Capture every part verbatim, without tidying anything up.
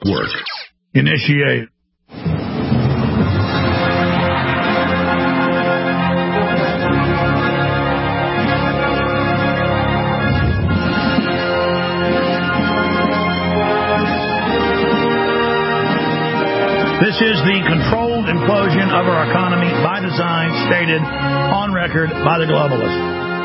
Network. Initiate. This is the controlled implosion of our economy by design, stated on record by the globalists.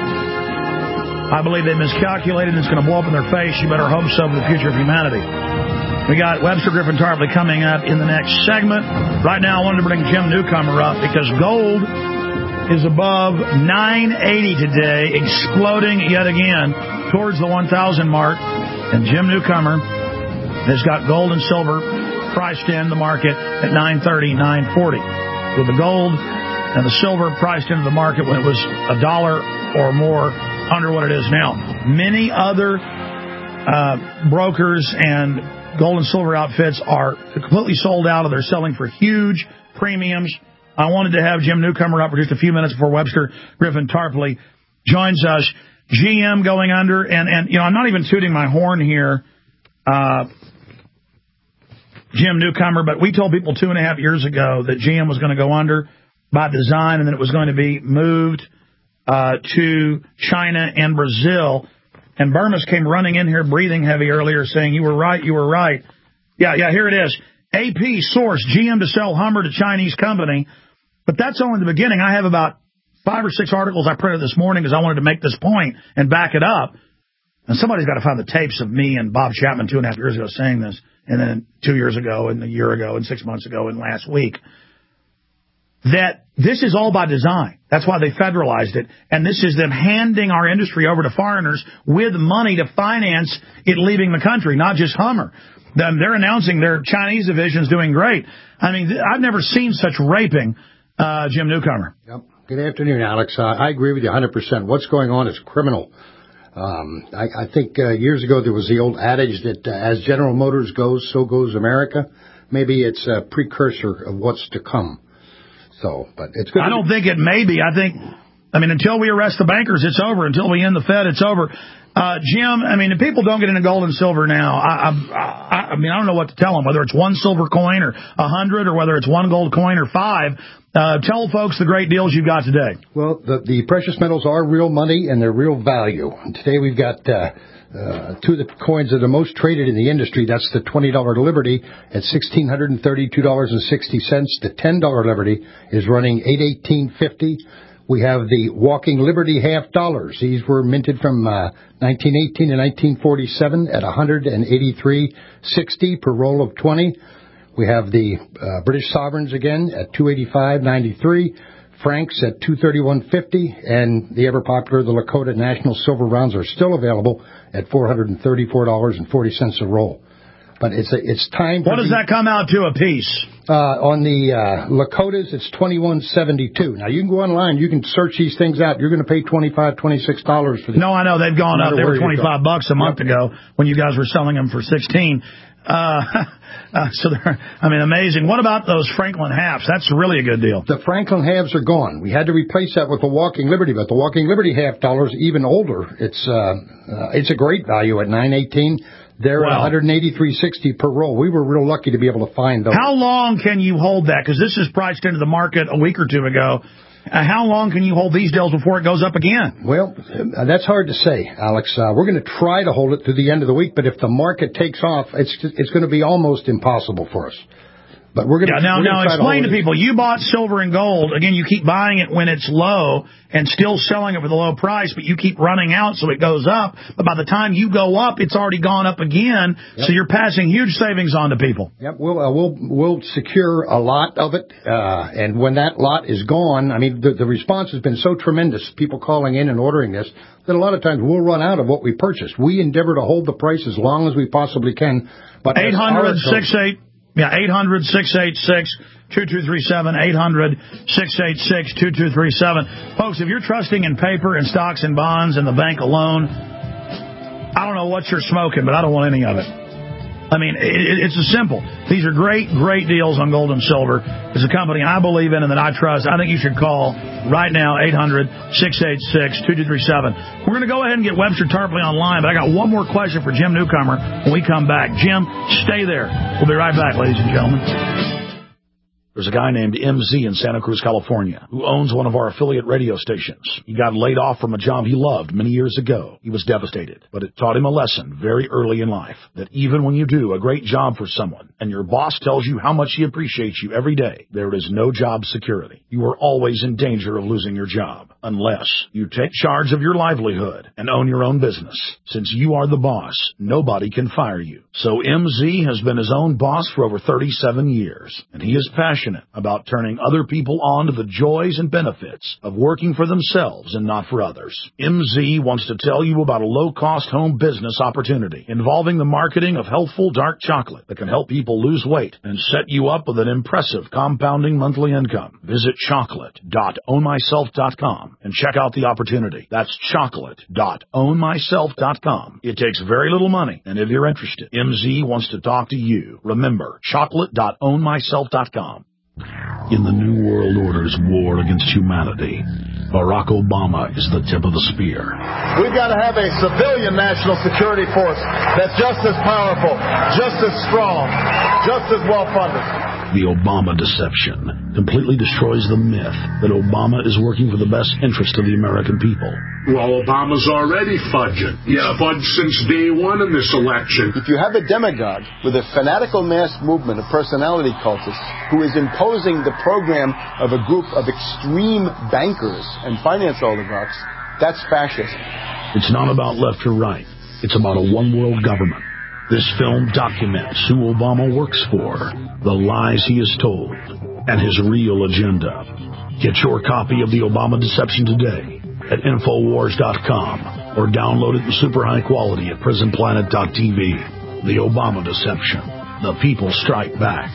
I believe they miscalculated and it's going to blow up in their face. You better hope so for the future of humanity. We got Webster Griffin Tarpley coming up in the next segment. Right now, I wanted to bring Jim Newcomer up because gold is above nine eighty today, exploding yet again towards the one thousand mark. And Jim Newcomer has got gold and silver priced in the market at nine thirty, nine forty. With the gold and the silver priced into the market when it was a dollar or more under what it is now. Many other uh, brokers and gold and silver outfits are completely sold out, or they're selling for huge premiums. I wanted to have Jim Newcomer up for just a few minutes before Webster Griffin Tarpley joins us. G M going under, and, and you know, I'm not even tooting my horn here, uh, Jim Newcomer, but we told people two and a half years ago that G M was going to go under by design and that it was going to be moved uh, to China and Brazil. And Burmis came running in here breathing heavy earlier saying, you were right, you were right. Yeah, yeah, here it is. A P source, G M to sell Hummer to Chinese company. But that's only the beginning. I have about five or six articles I printed this morning because I wanted to make this point and back it up. And somebody's got to find the tapes of me and Bob Chapman two and a half years ago saying this. And then two years ago, and a year ago, and six months ago, and last week, that this is all by design. That's why they federalized it. And this is them handing our industry over to foreigners with money to finance it leaving the country, not just Hummer. Them, they're announcing their Chinese division's doing great. I mean, I've never seen such raping, uh, Jim Newcomer. Yep. Good afternoon, Alex. Uh, I agree with you one hundred percent. What's going on is criminal. Um, I, I think uh, years ago there was the old adage that uh, as General Motors goes, so goes America. Maybe it's a precursor of what's to come. So, but it's good. I don't think it may be. I think, I mean, until we arrest the bankers, it's over. Until we end the Fed, it's over. Uh, Jim, I mean, if people don't get into gold and silver now, I, I, I mean, I don't know what to tell them, whether it's one silver coin or a hundred or whether it's one gold coin or five. Uh, tell folks the great deals you've got today. Well, the, the precious metals are real money and they're real value. And today we've got uh, uh, two of the coins that are most traded in the industry. That's the twenty dollar Liberty at one thousand six hundred thirty-two dollars and sixty cents. The ten dollar Liberty is running eight eighteen fifty. We have the Walking Liberty half dollars. These were minted from uh, nineteen eighteen to nineteen forty-seven at one hundred eighty-three sixty per roll of twenty. We have the uh, British sovereigns again at two eighty-five ninety-three, francs at two thirty-one fifty, and the ever popular the Lakota National Silver Rounds are still available at four hundred thirty-four dollars and forty cents a roll. But it's a, it's time. What does that come out to a piece? Uh, on the uh, Lakotas, it's twenty-one seventy-two. Now you can go online, you can search these things out. You're going to pay twenty-five, twenty-six dollars for these. No, I know they've gone up. They were twenty-five bucks a month yep. ago when you guys were selling them for sixteen. Uh, uh, so they're, I mean, amazing. What about those Franklin halves? That's really a good deal. The Franklin halves are gone. We had to replace that with the Walking Liberty, but the Walking Liberty half dollars even older. It's uh, uh, it's a great value at nine eighteen. They're wow. at one eighty-three sixty per roll. We were real lucky to be able to find those. How long can you hold that? Because this is priced into the market a week or two ago. Uh, how long can you hold these deals before it goes up again? Well, uh, that's hard to say, Alex. Uh, we're going to try to hold it through the end of the week, but if the market takes off, it's it's going to be almost impossible for us. But we're going yeah, to now now explain to, to people. You bought silver and gold. Again, you keep buying it when it's low and still selling it for the low price, but you keep running out so it goes up. But by the time you go up, it's already gone up again. Yep. So you're passing huge savings on to people. Yep, we'll uh, we'll we'll secure a lot of it, uh, and when that lot is gone, I mean the, the response has been so tremendous. People calling in and ordering this that a lot of times we'll run out of what we purchased. We endeavor to hold the price as long as we possibly can. But eight hundred, six eight Yeah, eight hundred, six eight six, two two three seven, eight hundred, six eight six, two two three seven. Folks, if you're trusting in paper and stocks and bonds and the bank alone, I don't know what you're smoking, but I don't want any of it. I mean, it, it's as simple. These are great, great deals on gold and silver. It's a company I believe in and that I trust. I think you should call right now, eight hundred, six eight six, two two three seven. We're going to go ahead and get Webster Tarpley online, but I got one more question for Jim Newcomer when we come back. Jim, stay there. We'll be right back, ladies and gentlemen. There's a guy named M Z in Santa Cruz, California, who owns one of our affiliate radio stations. He got laid off from a job he loved many years ago. He was devastated, but it taught him a lesson very early in life, that even when you do a great job for someone and your boss tells you how much he appreciates you every day, there is no job security. You are always in danger of losing your job unless you take charge of your livelihood and own your own business. Since you are the boss, nobody can fire you. So M Z has been his own boss for over thirty-seven years, and he is passionate about turning other people on to the joys and benefits of working for themselves and not for others. M Z wants to tell you about a low-cost home business opportunity involving the marketing of healthful dark chocolate that can help people lose weight and set you up with an impressive compounding monthly income. Visit chocolate dot own myself dot com and check out the opportunity. That's chocolate dot own myself dot com. It takes very little money, and if you're interested, M Z wants to talk to you. Remember, chocolate dot own myself dot com. In the New World Order's war against humanity, Barack Obama is the tip of the spear. We've got to have a civilian national security force that's just as powerful, just as strong, just as well-funded. The Obama deception completely destroys the myth that Obama is working for the best interest of the American people. Well, Obama's already fudging. He's yeah. fudged since day one in this election. If you have a demagogue with a fanatical mass movement of personality cultists who is imposing the program of a group of extreme bankers and finance oligarchs, that's fascism. It's not about left or right. It's about a one-world government. This film documents who Obama works for, the lies he has told, and his real agenda. Get your copy of The Obama Deception today at Infowars dot com or download it in super high quality at Prison Planet dot T V. The Obama Deception. The people strike back.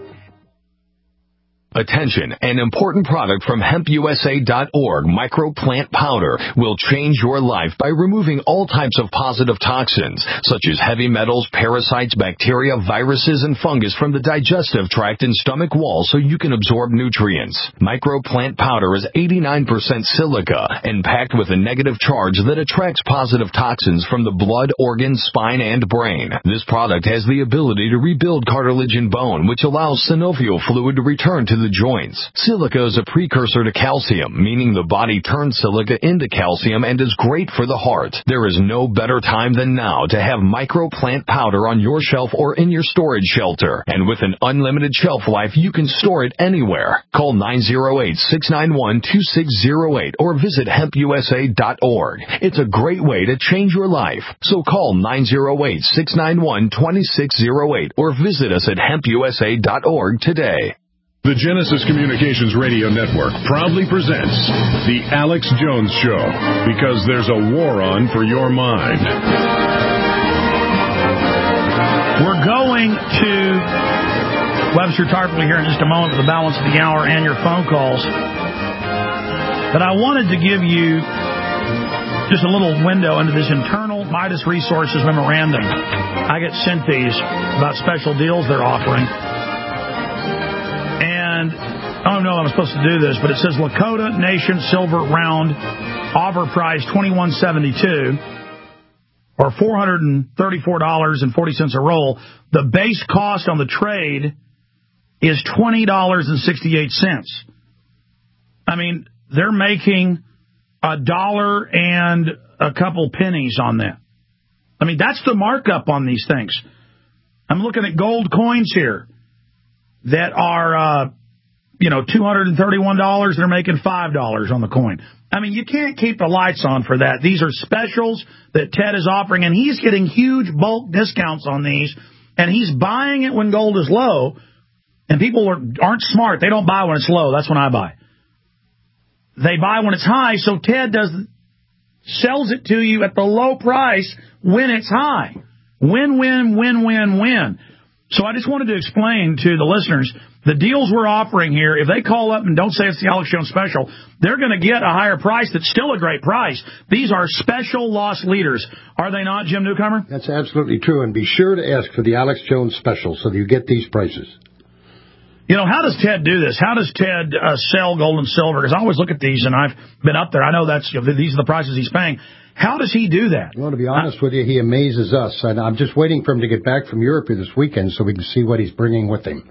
Attention, an important product from hemp U S A dot org, microplant powder, will change your life by removing all types of positive toxins, such as heavy metals, parasites, bacteria, viruses, and fungus from the digestive tract and stomach wall so you can absorb nutrients. Microplant powder is eighty-nine percent silica and packed with a negative charge that attracts positive toxins from the blood, organs, spine, and brain. This product has the ability to rebuild cartilage and bone, which allows synovial fluid to return to the joints. Silica is a precursor to calcium, meaning the body turns silica into calcium and is great for the heart. There is no better time than now to have microplant powder on your shelf or in your storage shelter. And with an unlimited shelf life, you can store it anywhere. Call nine oh eight, six nine one, two six oh eight or visit hemp U S A dot org. It's a great way to change your life. So call nine oh eight, six nine one, two six oh eight or visit us at hemp U S A dot org today. The Genesis Communications Radio Network proudly presents The Alex Jones Show, because there's a war on for your mind. We're going to Webster Tarpley here in just a moment for the balance of the hour and your phone calls. But I wanted to give you just a little window into this internal Midas Resources memorandum. I get sent these about special deals they're offering. And I don't know if I'm supposed to do this, but it says Lakota Nation Silver Round offer price twenty-one seventy-two or four hundred thirty-four dollars and forty cents a roll. The base cost on the trade is twenty dollars and sixty-eight cents. I mean, they're making a dollar and a couple pennies on that. I mean, that's the markup on these things. I'm looking at gold coins here that are, uh, you know, two hundred thirty-one dollars. They're making five dollars on the coin. I mean, you can't keep the lights on for that. These are specials that Ted is offering, and he's getting huge bulk discounts on these, and he's buying it when gold is low, and people are, aren't smart. They don't buy when it's low. That's when I buy. They buy when it's high, so Ted does sells it to you at the low price when it's high. Win, win, win, win, win. So I just wanted to explain to the listeners, the deals we're offering here, if they call up and don't say it's the Alex Jones special, they're going to get a higher price that's still a great price. These are special loss leaders. Are they not, Jim Newcomer? That's absolutely true. And be sure to ask for the Alex Jones special so that you get these prices. You know, how does Ted do this? How does Ted uh, sell gold and silver? Because I always look at these, and I've been up there. I know that's you know, these are the prices he's paying. How does he do that? Well, to be honest with you, he amazes us. And I'm just waiting for him to get back from Europe this weekend so we can see what he's bringing with him.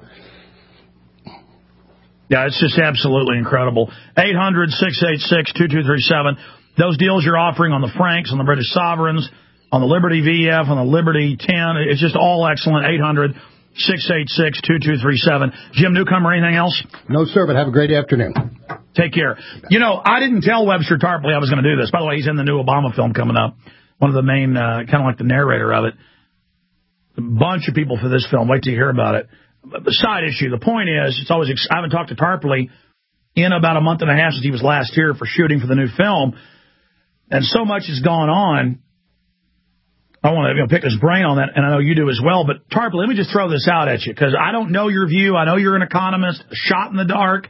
Yeah, it's just absolutely incredible. eight hundred, six eight six, two two three seven. Those deals you're offering on the Franks, on the British Sovereigns, on the Liberty V F, on the Liberty ten, it's just all excellent. eight hundred, six eight six, two two three seven. Jim Newcomer, anything else? No, sir, but have a great afternoon. Take care. You know, I didn't tell Webster Tarpley I was going to do this. By the way, he's in the new Obama film coming up. One of the main, uh, kind of like the narrator of it. A bunch of people for this film. Wait till you hear about it. The side issue. The point is, it's always, I haven't talked to Tarpley in about a month and a half since he was last here for shooting for the new film. And so much has gone on. I want to you know, pick his brain on that, and I know you do as well. But, Tarpley, let me just throw this out at you, because I don't know your view. I know you're an economist, shot in the dark.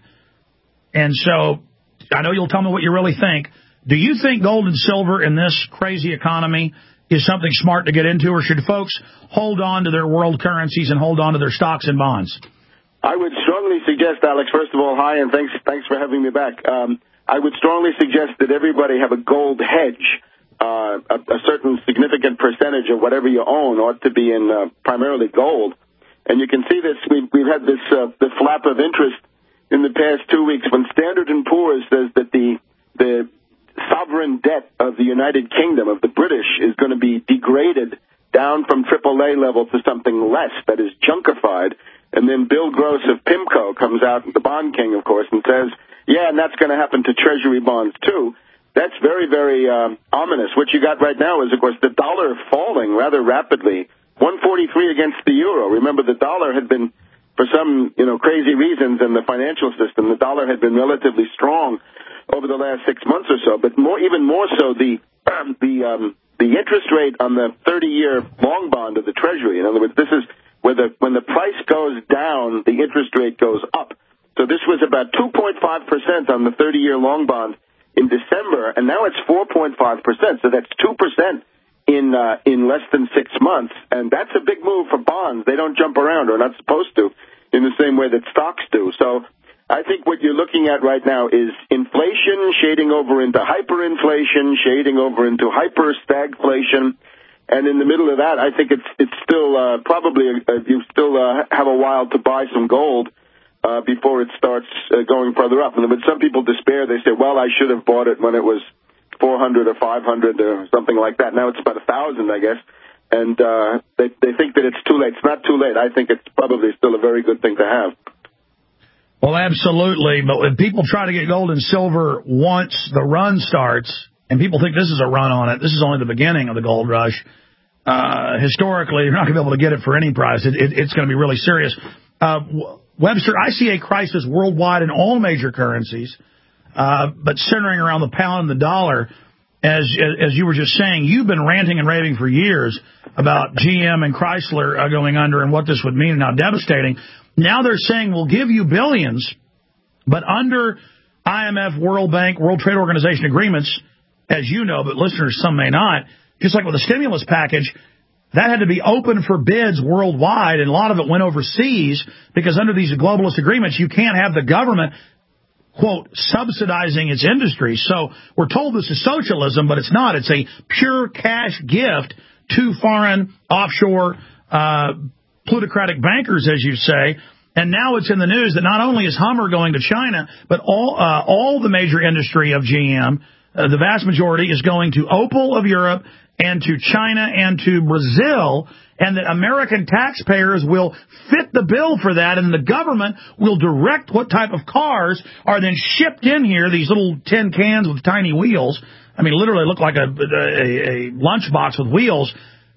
And so I know you'll tell me what you really think. Do you think gold and silver in this crazy economy is something smart to get into, or should folks hold on to their world currencies and hold on to their stocks and bonds? I would strongly suggest, Alex, first of all, hi, and thanks thanks for having me back. Um, I would strongly suggest that everybody have a gold hedge. Uh, a, a certain significant percentage of whatever you own ought to be in uh, primarily gold. And you can see this. We've, we've had this uh, the flap of interest in the past two weeks when Standard and Poor's says that the the sovereign debt of the United Kingdom, of the British, is going to be degraded down from triple A level to something less, that is junkified. And then Bill Gross of PIMCO comes out, the bond king, of course, and says, yeah, and that's going to happen to Treasury bonds, too. That's very, very um, ominous. What you got right now is, of course, the dollar falling rather rapidly, one forty-three against the euro. Remember, the dollar had been, for some, you know, crazy reasons in the financial system, the dollar had been relatively strong over the last six months or so. But more, even more so, the um, the um, the interest rate on the thirty-year long bond of the Treasury. In other words, this is where the when the price goes down, the interest rate goes up. So this was about two point five percent on the thirty-year long bond in December, and now it's four point five percent. So that's two percent in uh, in less than six months, and that's a big move for bonds. They don't jump around, or not supposed to, in the same way that stocks do. So I think what you're looking at right now is inflation shading over into hyperinflation, shading over into hyper-stagflation, and in the middle of that, I think it's it's still uh, probably uh, you still uh, have a while to buy some gold uh, before it starts uh, going further up. And when some people despair, they say, "Well, I should have bought it when it was four hundred or five hundred or something like that. Now it's about a thousand, I guess." And uh, they they think that it's too late. It's not too late. I think it's probably still a very good thing to have. Well, absolutely. But when people try to get gold and silver once the run starts, and people think this is a run on it, this is only the beginning of the gold rush. Uh, historically, you're not going to be able to get it for any price. It, it, it's going to be really serious. Uh, Webster, I see a crisis worldwide in all major currencies, uh, but centering around the pound and the dollar. As as you were just saying, you've been ranting and raving for years about G M and Chrysler uh, going under and what this would mean and how devastating. Now they're saying we'll give you billions, but under I M F, World Bank, World Trade Organization agreements, as you know, but listeners, some may not, just like with the stimulus package, that had to be open for bids worldwide, and a lot of it went overseas because under these globalist agreements, you can't have the government, quote, subsidizing its industry. So we're told this is socialism, but it's not. It's a pure cash gift to foreign offshore uh plutocratic bankers, as you say. And now it's in the news that not only is Hummer going to China, but all uh, all the major industry of G M, uh, the vast majority, is going to Opel of Europe and to China and to Brazil, and that American taxpayers will fit the bill for that, and the government will direct what type of cars are then shipped in here, these little tin cans with tiny wheels. I mean, literally look like a, a, a lunchbox with wheels.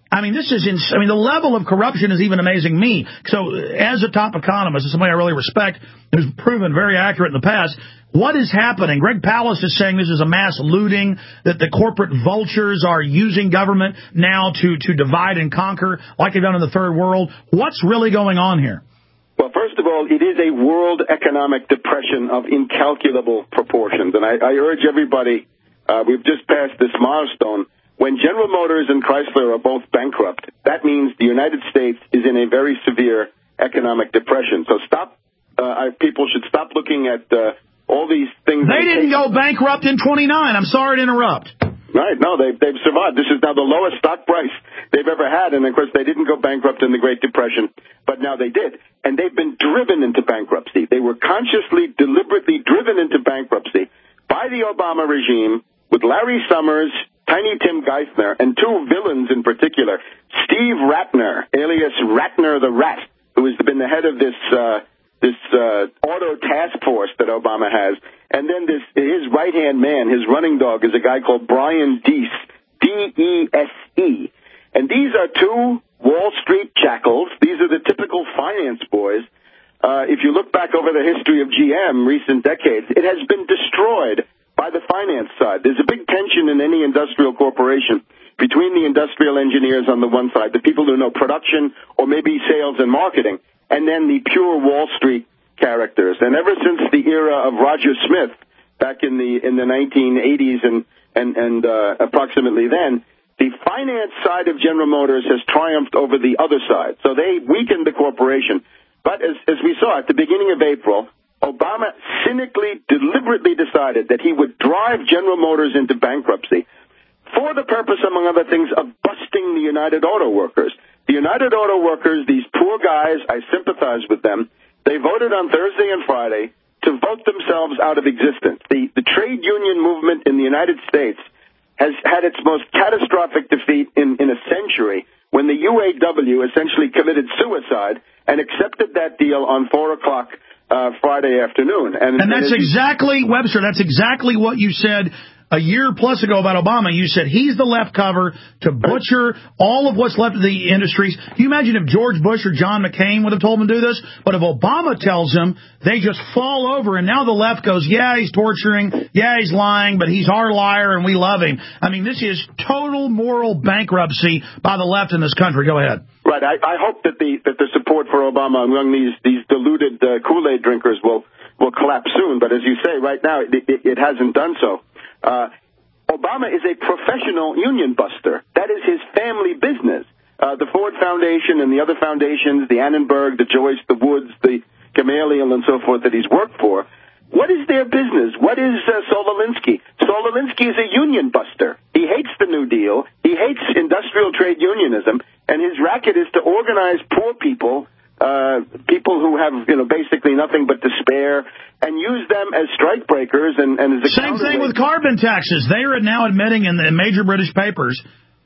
I mean, this is ins- I mean, the level of corruption is even amazing me. So as a top economist, as somebody I really respect, who's proven very accurate in the past, what is happening? Greg Palast is saying this is a mass looting, that the corporate vultures are using government now to, to divide and conquer like they've done in the third world. What's really going on here? Well, first of all, it is a world economic depression of incalculable proportions. And I, I urge everybody, uh, we've just passed this milestone. When General Motors and Chrysler are both bankrupt, that means the United States is in a very severe economic depression. So stop, uh, people should stop looking at uh, all these things. They didn't go bankrupt in twenty-nine. I'm sorry to interrupt. Right. No, they've, they've survived. This is now the lowest stock price they've ever had. And, of course, they didn't go bankrupt in the Great Depression, but now they did. And they've been driven into bankruptcy. They were consciously, deliberately driven into bankruptcy by the Obama regime with Larry Summers, Tiny Tim Geithner, and two villains in particular, Steve Ratner, alias Ratner the Rat, who has been the head of this uh, this uh, auto task force that Obama has, and then this his right-hand man, his running dog, is a guy called Brian Deese, D E S E. And these are two Wall Street jackals. These are the typical finance boys. Uh, if you look back over the history of G M, recent decades, it has been destroyed by the finance side. There's a big tension in any industrial corporation between the industrial engineers on the one side, the people who know production or maybe sales and marketing, and then the pure Wall Street characters. And ever since the era of Roger Smith back in the in the nineteen eighties and and, and uh, approximately then, the finance side of General Motors has triumphed over the other side. So they weakened the corporation. But as, as we saw at the beginning of April, Obama cynically, deliberately decided that he would drive General Motors into bankruptcy for the purpose, among other things, of busting the United Auto Workers. The United Auto Workers, these poor guys, I sympathize with them. They voted on Thursday and Friday to vote themselves out of existence. The, the trade union movement in the United States has had its most catastrophic defeat in, in a century when the U A W essentially committed suicide and accepted that deal on four o'clock Uh, Friday afternoon. And, and that's and exactly, Webster, that's exactly what you said a year plus ago about Obama. You said he's the left cover to butcher all of what's left of the industries. Can you imagine if George Bush or John McCain would have told him to do this? But if Obama tells them, they just fall over, and now the left goes, yeah, he's torturing, yeah, he's lying, but he's our liar, and we love him. I mean, this is total moral bankruptcy by the left in this country. Go ahead. Right. I, I hope that the that the support for Obama among these these deluded uh, Kool-Aid drinkers will will collapse soon. But as you say, right now it, it, it hasn't done so. Uh, Obama is a professional union buster. That is his family business. Uh, the Ford Foundation and the other foundations, the Annenberg, the Joyce, the Woods, the Gamaliel, and so forth that he's worked for. What is their business? What is uh, Saul Alinsky? Saul Alinsky is a union buster. He hates the New Deal. He hates industrial trade unionism, and his racket is to organize poor people, uh, people who have, you know, basically nothing but despair, and use them as strike breakers. And, and as a Same thing with carbon taxes. They are now admitting in the major British papers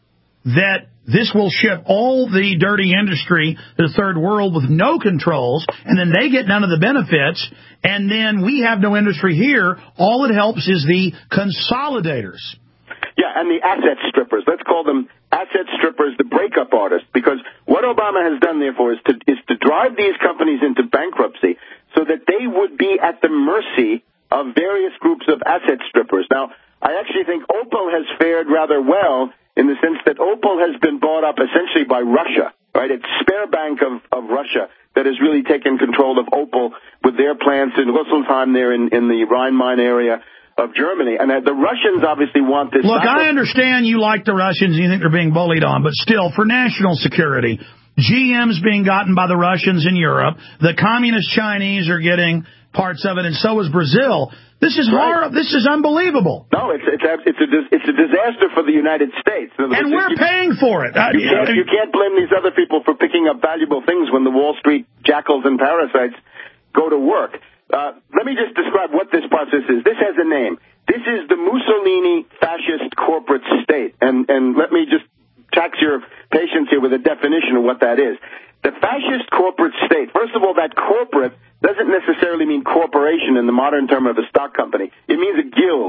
that this will ship all the dirty industry to the third world with no controls, and then they get none of the benefits, and then we have no industry here. All it helps is the consolidators. Yeah, and the asset strippers. Let's call them asset strippers, the breakup artists, because what Obama has done, therefore, is to, is to drive these companies into bankruptcy so that they would be at the mercy of various groups of asset strippers. Now, I actually think Opel has fared rather well in the sense that Opel has been bought up essentially by Russia, right? It's Sberbank of, of Russia that has really taken control of Opel with their plants in Rüsselsheim there in, in the Rhine-Main area of Germany. And the Russians obviously want this. Look, I understand you like the Russians and you think they're being bullied on, but still, for national security, G M's being gotten by the Russians in Europe. The communist Chinese are getting parts of it, and so is Brazil. This is right. horrible. This is unbelievable. No, it's it's a, it's a it's a disaster for the United States. And words, we're you, paying for it. You can't, you can't blame these other people for picking up valuable things when the Wall Street jackals and parasites go to work. Uh, let me just describe what this process is. This has a name. This is the Mussolini fascist corporate state. And and let me just tax your patience here with a definition of what that is. The fascist corporate state, first of all, that corporate doesn't necessarily mean corporation in the modern term of a stock company. It means a guild. It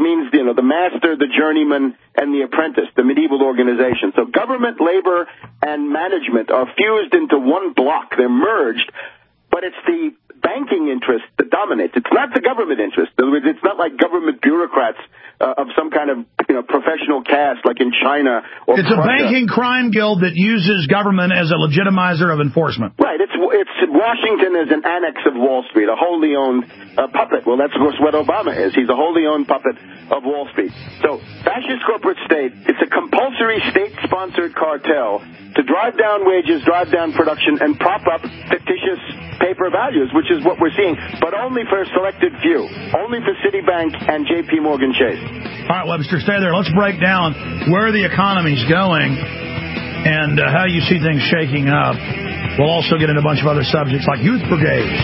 means, you know, the master, the journeyman, and the apprentice, the medieval organization. So government, labor, and management are fused into one block. They're merged, but it's the banking interest that dominates. It's not the government interest. In other words, it's not like government bureaucrats uh, of some kind of, you know, professional caste like in China or It's Prussia. a banking crime guild that uses government as a legitimizer of enforcement. Right. It's it's Washington as an annex of Wall Street, a wholly owned uh, puppet. Well, that's of course what Obama is. He's a wholly owned puppet of Wall Street. So fascist corporate state, it's a compulsory state-sponsored cartel to drive down wages, drive down production, and prop up fictitious paper values, which is what we're seeing, but only for a selected few, only for Citibank and J P. Morgan Chase. All right, Webster, stay there. Let's break down where the economy's going and uh, how you see things shaking up. We'll also get into a bunch of other subjects like youth brigades.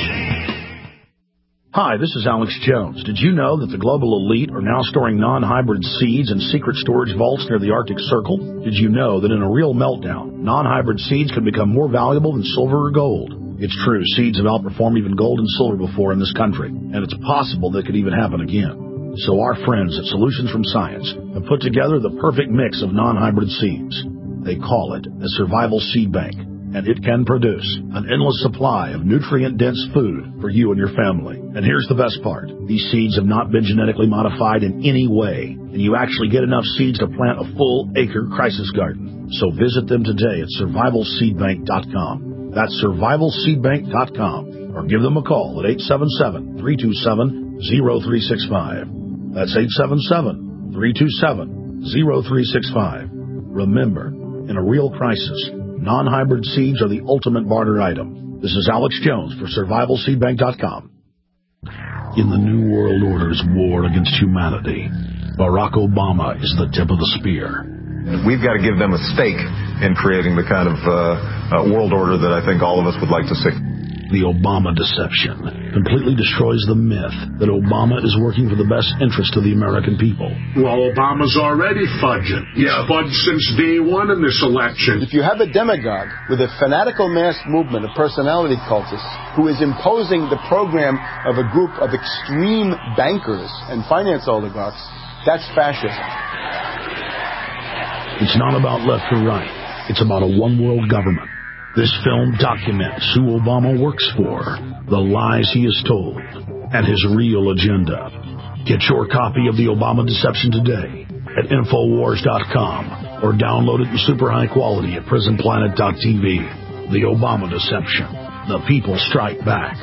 Hi, this is Alex Jones. Did you know that the global elite are now storing non-hybrid seeds in secret storage vaults near the Arctic Circle? Did you know that in a real meltdown, non-hybrid seeds can become more valuable than silver or gold? It's true, seeds have outperformed even gold and silver before in this country, and it's possible that could even happen again. So our friends at Solutions from Science have put together the perfect mix of non-hybrid seeds. They call it a survival seed bank, and it can produce an endless supply of nutrient-dense food for you and your family. And here's the best part. These seeds have not been genetically modified in any way, and you actually get enough seeds to plant a full-acre crisis garden. So visit them today at survival seed bank dot com. That's survival seed bank dot com, or give them a call at eight seven seven, three two seven, zero three six five. That's eight seven seven, three two seven, zero three six five. Remember, in a real crisis, non-hybrid seeds are the ultimate barter item. This is Alex Jones for survival seed bank dot com. In the New World Order's war against humanity, Barack Obama is the tip of the spear. We've got to give them a stake in creating the kind of uh, uh, world order that I think all of us would like to see. The Obama deception completely destroys the myth that Obama is working for the best interest of the American people. Well, Obama's already fudging. He's yeah. fudged since day one in this election. If you have a demagogue with a fanatical mass movement of personality cultists who is imposing the program of a group of extreme bankers and finance oligarchs, that's fascism. It's not about left or right. It's about a one-world government. This film documents who Obama works for, the lies he has told, and his real agenda. Get your copy of The Obama Deception today at Infowars dot com or download it in super high quality at Prison Planet dot T V. The Obama Deception. The people strike back.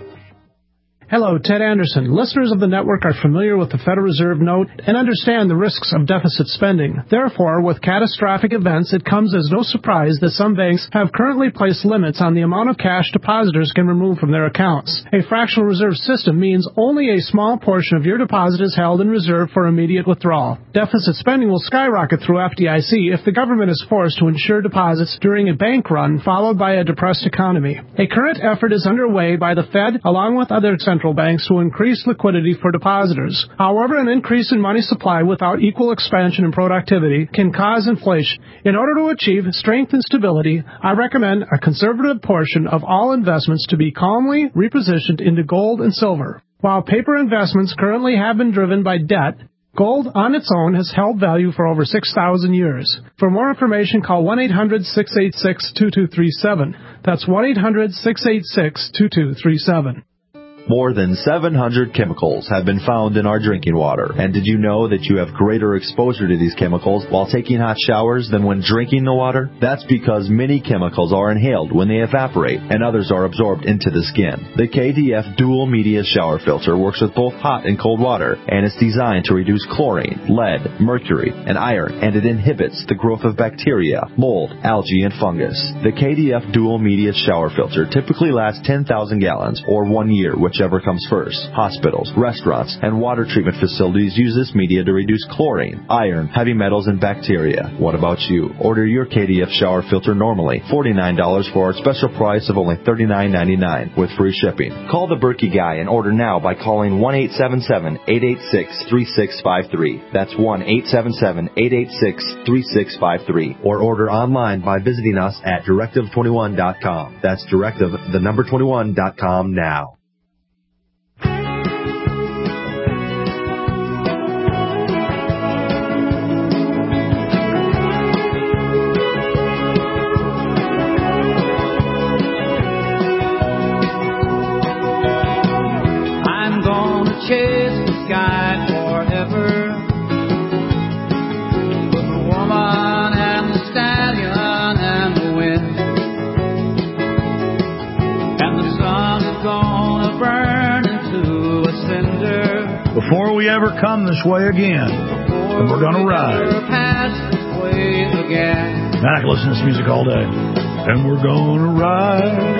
Hello, Ted Anderson. Listeners of the network are familiar with the Federal Reserve note and understand the risks of deficit spending. Therefore, with catastrophic events, it comes as no surprise that some banks have currently placed limits on the amount of cash depositors can remove from their accounts. A fractional reserve system means only a small portion of your deposit is held in reserve for immediate withdrawal. Deficit spending will skyrocket through F D I C if the government is forced to insure deposits during a bank run followed by a depressed economy. A current effort is underway by the Fed along with other central banks to increase liquidity for depositors. However, an increase in money supply without equal expansion and productivity can cause inflation. In order to achieve strength and stability, I recommend a conservative portion of all investments to be calmly repositioned into gold and silver. While paper investments currently have been driven by debt, gold on its own has held value for over six thousand years. For more information, call one eight hundred, six eight six, two two three seven. That's one eight hundred, six eight six, two two three seven. More than seven hundred chemicals have been found in our drinking water. And did you know that you have greater exposure to these chemicals while taking hot showers than when drinking the water? That's because many chemicals are inhaled when they evaporate, and others are absorbed into the skin. The K D F Dual Media Shower Filter works with both hot and cold water, and it's designed to reduce chlorine, lead, mercury, and iron, and it inhibits the growth of bacteria, mold, algae, and fungus. The K D F Dual Media Shower Filter typically lasts ten thousand gallons, or one year, which whichever comes first. Hospitals, restaurants, and water treatment facilities use this media to reduce chlorine, iron, heavy metals, and bacteria. What about you? Order your K D F shower filter normally forty-nine dollars for our special price of only thirty-nine ninety-nine with free shipping. Call the Berkey Guy and order now by calling one eight seven seven, eight eight six, three six five three. That's one eight seven seven, eight eight six, three six five three. Or order online by visiting us at directive twenty-one dot com. That's directive, the number twenty-one dot com now. chase the sky forever. But the woman and the stallion and the wind, and the sun is gonna burn into a cinder. Before we ever come this way again, and we're gonna ride. I can listen to this music all day. And we're gonna ride.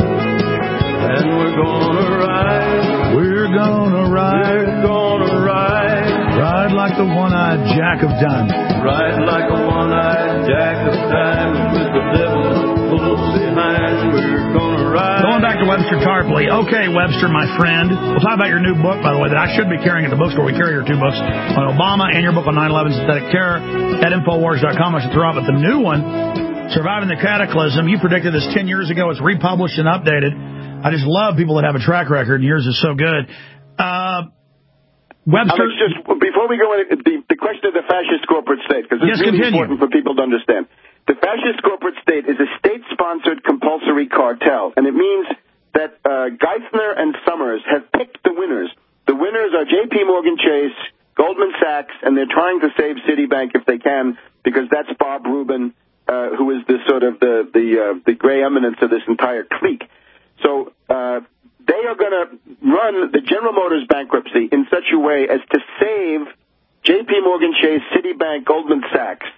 And we're gonna ride. We're gonna ride. We're gonna ride. Ride like the one-eyed Jack of Diamond. Ride like the one-eyed Jack of Diamond with the devil close behind. We're gonna ride. Going back to Webster Tarpley. Okay, Webster, my friend. We'll talk about your new book, by the way, that I should be carrying at the bookstore. We carry your two books on Obama and your book on nine eleven Synthetic Terror at Infowars dot com. I should throw out, but the new one, Surviving the Cataclysm, you predicted this ten years ago. It's republished and updated. I just love people that have a track record, and yours is so good. Uh, Webster, Alex, just before we go into the, the question of the fascist corporate state, because it's yes, really continue. important for people to understand. The fascist corporate state is a state-sponsored compulsory cartel, and it means that uh, Geithner and Summers have picked the winners. The winners are J P. Morgan Chase, Goldman Sachs, and they're trying to save Citibank if they can, because that's Bob Rubin, uh, who is the sort of the the, uh, the gray eminence of this entire clique. So uh, they are going to run the General Motors bankruptcy in such a way as to save J P. Morgan Chase, Citibank, Goldman Sachs,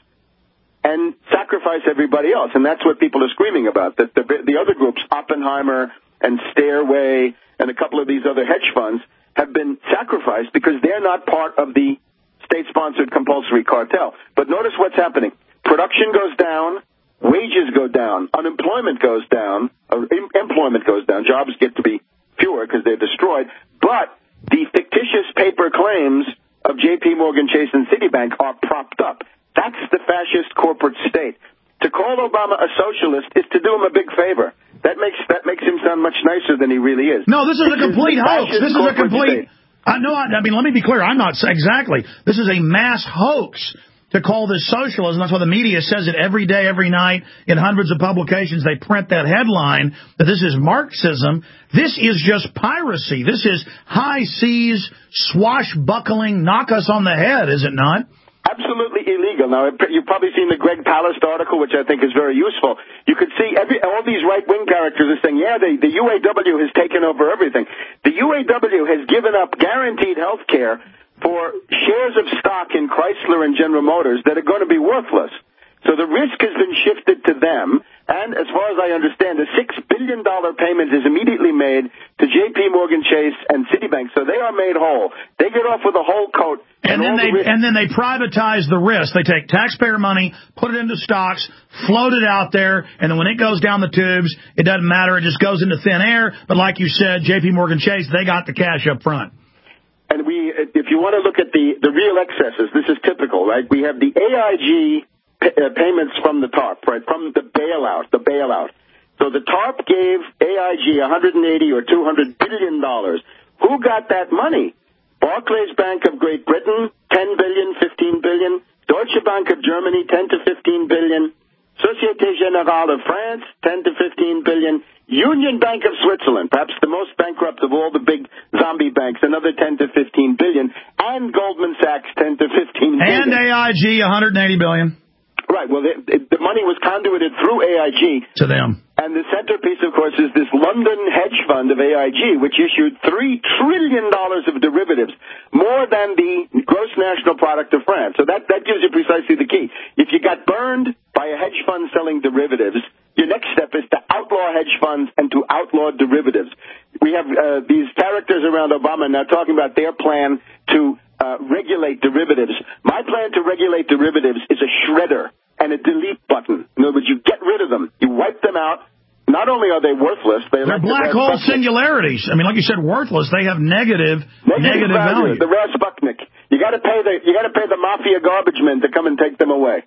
and sacrifice everybody else. And that's what people are screaming about, that the, the other groups, Oppenheimer and Stairway and a couple of these other hedge funds, have been sacrificed because they're not part of the state-sponsored compulsory cartel. But notice what's happening. Production goes down, wages go down, unemployment goes down, or em- employment goes down, jobs get to be fewer because they're destroyed, but the fictitious paper claims of J P. Morgan Chase and Citibank are propped up. That's the fascist corporate state. To call Obama a socialist is to do him a big favor. That makes that makes him sound much nicer than he really is. No, this is a complete hoax. This is a complete... I know. I mean, let me be clear. I'm not... Exactly. This is a mass hoax to call this socialism. That's why the media says it every day, every night. In hundreds of publications, they print that headline that this is Marxism. This is just piracy. This is high seas, swashbuckling, knock us on the head, is it not? Absolutely illegal. Now, you've probably seen the Greg Palast article, which I think is very useful. You could see every, all these right-wing characters are saying, yeah, the, the U A W has taken over everything. The U A W has given up guaranteed health care for shares of stock in Chrysler and General Motors that are going to be worthless. So the risk has been shifted to them, and as far as I understand, a six billion dollars payment is immediately made to J P. Morgan Chase and Citibank, so they are made whole. They get off with a whole coat. And, and then they the and then they privatize the risk. They take taxpayer money, put it into stocks, float it out there, and then when it goes down the tubes, it doesn't matter. It just goes into thin air. But like you said, J P. Morgan Chase, they got the cash up front. And we, if you want to look at the, the real excesses, this is typical, right? We have the A I G pay, uh, payments from the TARP, right, from the bailout, the bailout. So the TARP gave A I G one hundred eighty or two hundred billion dollars. Who got that money? Barclays Bank of Great Britain, ten billion dollars, fifteen billion dollars. Deutsche Bank of Germany, ten to fifteen billion dollars. Société Générale of France, ten to fifteen billion dollars. Union Bank of Switzerland, perhaps the most bankrupt of all the big zombie banks, another ten to fifteen billion dollars. And Goldman Sachs, ten to fifteen billion dollars. And A I G, one hundred eighty billion dollars. Right. Well, the, the money was conduited through A I G. To them. And the centerpiece, of course, is this London hedge fund of A I G, which issued three trillion dollars of derivatives, more than the gross national product of France. So that, that gives you precisely the key. If you got burned by a hedge fund selling derivatives, your next step is to outlaw hedge funds and to outlaw derivatives. We have uh, these characters around Obama now talking about their plan to uh, regulate derivatives. My plan to regulate derivatives is a shredder and a delete button. In other words, you get rid of them. You wipe them out. Not only are they worthless, they're, they're like black the hole Sputnik. Singularities. I mean, like you said, worthless. They have negative negative, negative value. value. The rare Sputnik. You got to pay the you got to pay the mafia garbage men to come and take them away.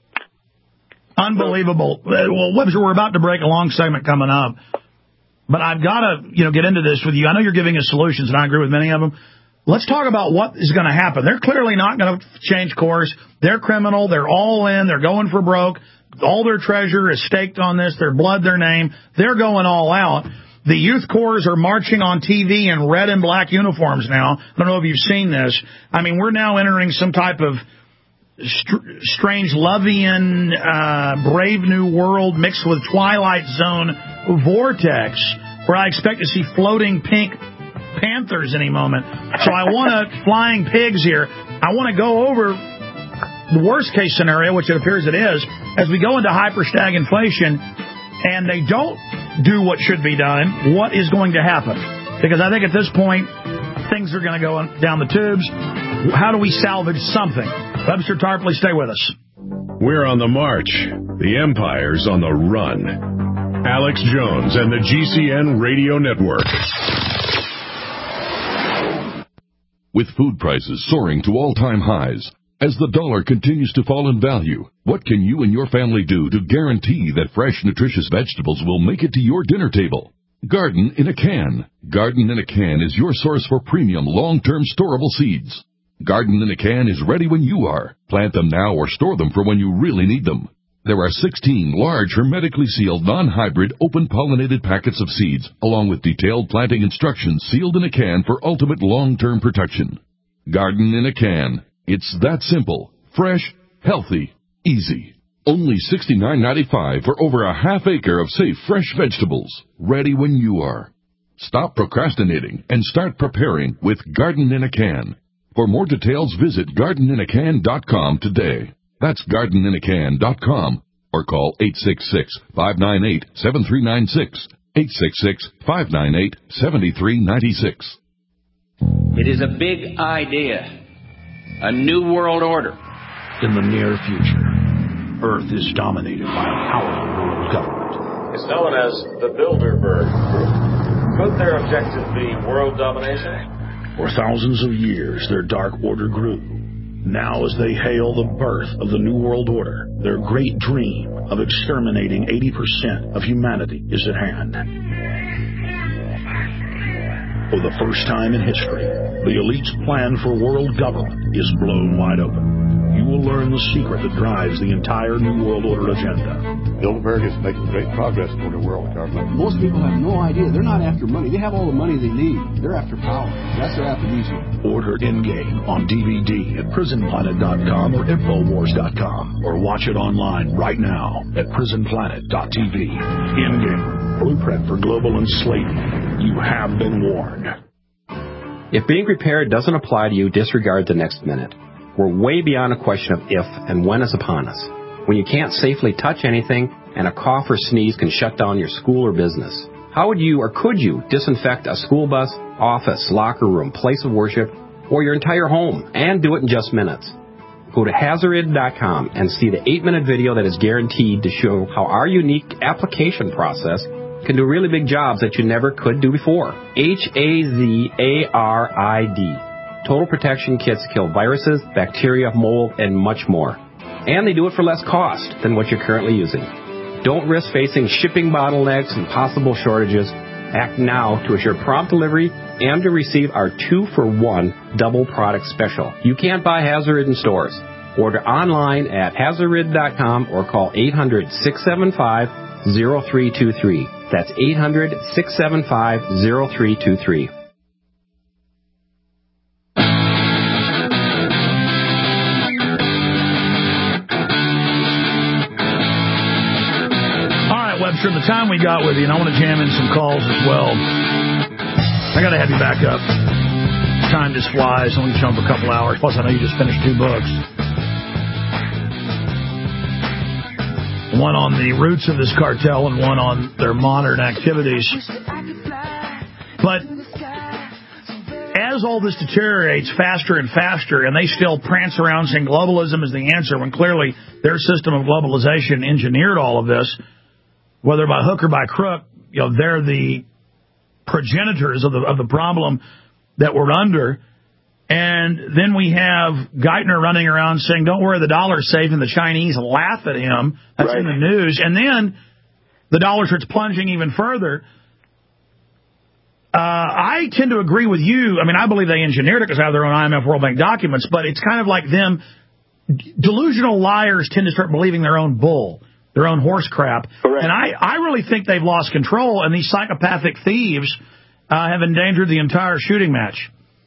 Unbelievable. Well, Webster, we're about to break a long segment coming up, but I've got to you know get into this with you. I know you're giving us solutions, and I agree with many of them. Let's talk about what is going to happen. They're clearly not going to change course. They're criminal. They're all in. They're going for broke. All their treasure is staked on this. Their blood, their name. They're going all out. The youth corps are marching on T V in red and black uniforms now. I don't know if you've seen this. I mean, we're now entering some type of str- strange Lovian, uh, Brave New World mixed with Twilight Zone vortex, where I expect to see floating pink panthers any moment. So I want to, flying pigs here, I want to go over the worst case scenario, which it appears it is, as we go into hyper-stagflation and they don't do what should be done, what is going to happen? Because I think at this point, things are going to go down the tubes. How do we salvage something? Webster Tarpley, stay with us. We're on the march. The empire's on the run. Alex Jones and the G C N Radio Network. With food prices soaring to all-time highs, as the dollar continues to fall in value, what can you and your family do to guarantee that fresh, nutritious vegetables will make it to your dinner table? Garden in a Can. Garden in a Can is your source for premium, long-term storable seeds. Garden in a Can is ready when you are. Plant them now or store them for when you really need them. There are sixteen large, hermetically sealed, non-hybrid, open-pollinated packets of seeds, along with detailed planting instructions sealed in a can for ultimate long-term protection. Garden in a Can. It's that simple, fresh, healthy, easy. Only sixty-nine ninety-five for over a half acre of safe, fresh vegetables, ready when you are. Stop procrastinating and start preparing with Garden in a Can. For more details, visit garden in a can dot com today. That's garden in a can dot com or call eight six six, five nine eight, seven three nine six, eight six six, five nine eight, seven three nine six. It is a big idea. A new world order. In the near future, Earth is dominated by a powerful world government. It's known as the Bilderberg Group. Could their objective be world domination? For thousands of years, their dark order grew. Now, as they hail the birth of the New World Order, their great dream of exterminating eighty percent of humanity is at hand. For the first time in history, the elite's plan for world government is blown wide open. You will learn the secret that drives the entire New World Order agenda. Bilderberg is making great progress toward a world government. Most people have no idea. They're not after money. They have all the money they need. They're after power. That's their aphrodisiac. Order Endgame on D V D at prison planet dot com or infowars dot com, or watch it online right now at prison planet dot t v. Endgame, blueprint for global enslavement. You have been warned. If being prepared doesn't apply to you, disregard the next minute. We're way beyond a question of if and when is upon us. When you can't safely touch anything and a cough or sneeze can shut down your school or business. How would you or could you disinfect a school bus, office, locker room, place of worship, or your entire home, and do it in just minutes? Go to Hazarid dot com and see the eight-minute video that is guaranteed to show how our unique application process can do really big jobs that you never could do before. H A Z A R I D. Total protection kits kill viruses, bacteria, mold, and much more. And they do it for less cost than what you're currently using. Don't risk facing shipping bottlenecks and possible shortages. Act now to assure prompt delivery and to receive our two-for-one double product special. You can't buy Hazarid in stores. Order online at Hazarid dot com or call eight hundred, six seven five, zero three two three. That's eight hundred, six seven five, zero three two three. Webster, the time we got with you, and I want to jam in some calls as well. I got to have you back up. Time just flies. Only jump for a couple hours. Plus, I know you just finished two books. One on the roots of this cartel and one on their modern activities. But as all this deteriorates faster and faster, and they still prance around saying globalism is the answer, when clearly their system of globalization engineered all of this, whether by hook or by crook, you know, they're the progenitors of the of the problem that we're under. And then we have Geithner running around saying, don't worry, the dollar's safe, and the Chinese laugh at him. That's right in the news. And then the dollar starts plunging even further. Uh, I tend to agree with you. I mean, I believe they engineered it because they have their own I M F World Bank documents, but it's kind of like them. Delusional liars tend to start believing their own bull. their own horse crap. Correct. And I, I really think they've lost control, and these psychopathic thieves uh, have endangered the entire shooting match.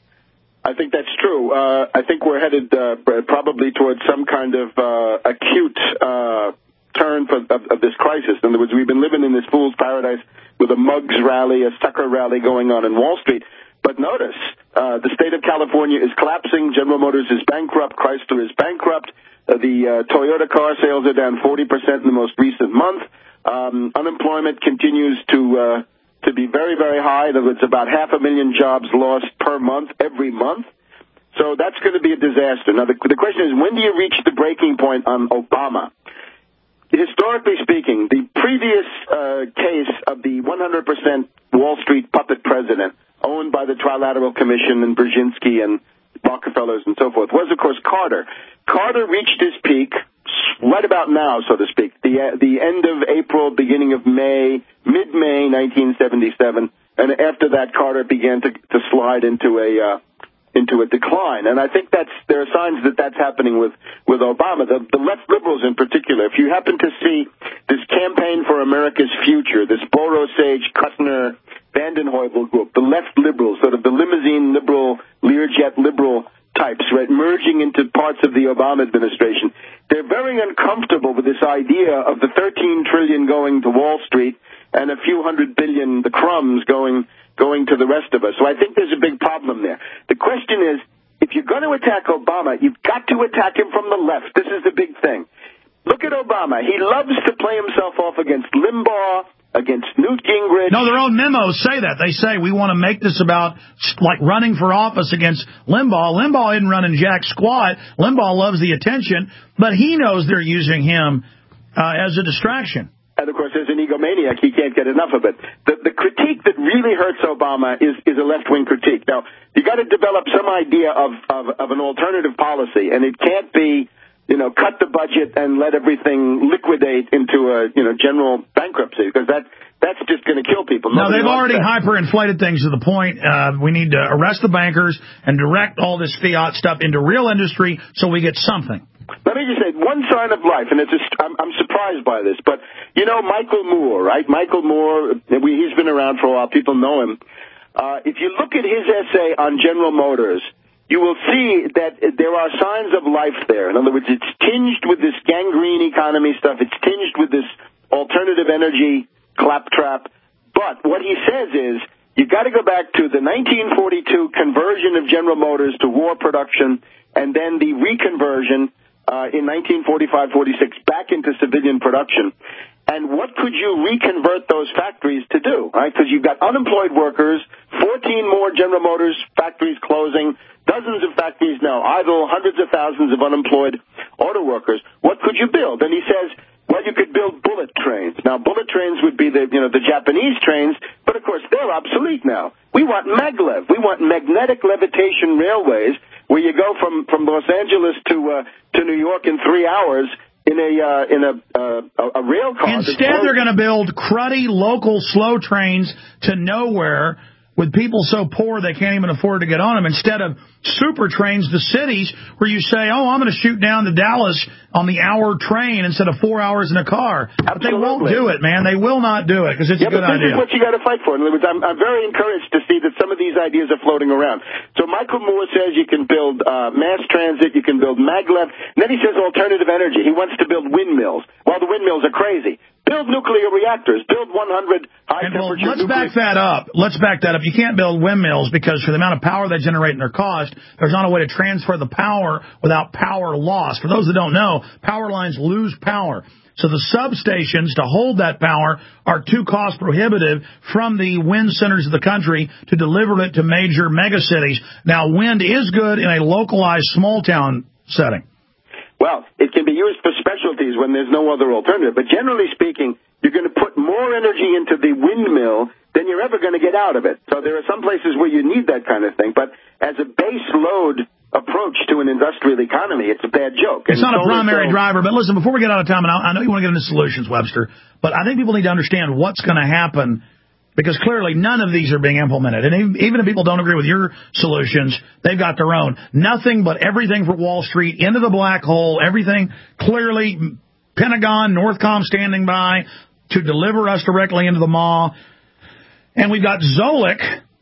I think that's true. Uh, I think we're headed uh, probably towards some kind of uh, acute uh, turn for, of, of this crisis. In other words, we've been living in this fool's paradise with a mugs rally, a sucker rally going on in Wall Street. But notice, uh, the state of California is collapsing. General Motors is bankrupt. Chrysler is bankrupt. Uh, the uh, Toyota car sales are down forty percent in the most recent month. Um, unemployment continues to uh, to be very, very high. In other words, about half a million jobs lost per month, every month. So that's going to be a disaster. Now, the, the question is, when do you reach the breaking point on Obama? Historically speaking, the previous uh, case of the one hundred percent Wall Street puppet president, owned by the Trilateral Commission and Brzezinski and Rockefellers and so forth, was, of course, Carter. Carter reached his peak right about now, so to speak, the uh, the end of April, beginning of May, mid-May nineteen seventy-seven, and after that, Carter began to, to slide into a uh, into a decline. And I think that's there are signs that that's happening with, with Obama. The, the left liberals in particular, if you happen to see this Campaign for America's Future, this Boros-Sage, Kushner, Vanden Heuvel group, the left liberals, sort of the limousine liberal, Learjet liberal types, right, merging into parts of the Obama administration, they're very uncomfortable with this idea of the thirteen trillion dollars going to Wall Street and a few hundred billion, the crumbs, going going to the rest of us. So I think there's a big problem there. The question is, if you're going to attack Obama, you've got to attack him from the left. This is the big thing. Look at Obama. He loves to play himself off against Limbaugh, against Newt Gingrich. No, their own memos say that. They say we want to make this about, like, running for office against Limbaugh. Limbaugh isn't running jack squat. Limbaugh loves the attention, but he knows they're using him uh, as a distraction. And, of course, as an egomaniac, he can't get enough of it. The, the critique that really hurts Obama is, is a left-wing critique. Now, you got to develop some idea of, of, of an alternative policy, and it can't be, you know, cut the budget and let everything liquidate into a, you know, general bankruptcy, because that that's just going to kill people. No, Nobody they've already that. hyperinflated things to the point uh, we need to arrest the bankers and direct all this fiat stuff into real industry so we get something. Let me just say, one sign of life, and it's just, I'm, I'm surprised by this, but, you know, Michael Moore, right? Michael Moore, we, he's been around for a while. People know him. Uh, if you look at his essay on General Motors, you will see that there are signs of life there. In other words, it's tinged with this gangrene economy stuff. It's tinged with this alternative energy claptrap. But what he says is, you've got to go back to the nineteen forty-two conversion of General Motors to war production, and then the reconversion uh, in nineteen forty-five forty-six back into civilian production. And what could you reconvert those factories to do, right? Because you've got unemployed workers, fourteen more General Motors factories closing, dozens of factories now idle, hundreds of thousands of unemployed auto workers. What could you build? And he says, well, you could build bullet trains. Now, bullet trains would be the, you know, the Japanese trains, but of course they're obsolete now. We want maglev. We want magnetic levitation railways, where you go from, from Los Angeles to uh, to New York in three hours in a uh, in a uh, a rail car. Instead, they're going to build cruddy local slow trains to nowhere with people so poor they can't even afford to get on them, instead of super trains to cities where you say, oh, I'm going to shoot down to Dallas on the hour train instead of four hours in a car. Absolutely. But they won't do it, man. They will not do it because it's yeah, a good but this idea. is what you got to fight for. In other words, I'm, I'm very encouraged to see that some of these ideas are floating around. So Michael Moore says you can build uh, mass transit, you can build maglev, and then he says alternative energy. He wants to build windmills. Well, the windmills are crazy. Build nuclear reactors. Build one hundred high-temperature well, let's nuclear... back that up. Let's back that up. You can't build windmills because for the amount of power they generate and their cost, there's not a way to transfer the power without power loss. For those that don't know, power lines lose power. So the substations to hold that power are too cost prohibitive from the wind centers of the country to deliver it to major megacities. Now, wind is good in a localized small town setting. Well, it can be used for specialties when there's no other alternative. But generally speaking, you're going to put more energy into the windmill than you're ever going to get out of it. So there are some places where you need that kind of thing. But as a base load approach to an industrial economy, it's a bad joke. It's and not a primary driver. But listen, before we get out of time, and I know you want to get into solutions, Webster, but I think people need to understand what's going to happen, because clearly none of these are being implemented. And even if people don't agree with your solutions, they've got their own. Nothing but everything for Wall Street, into the black hole, everything clearly Pentagon, Northcom standing by to deliver us directly into the maw. And we've got Zoellick,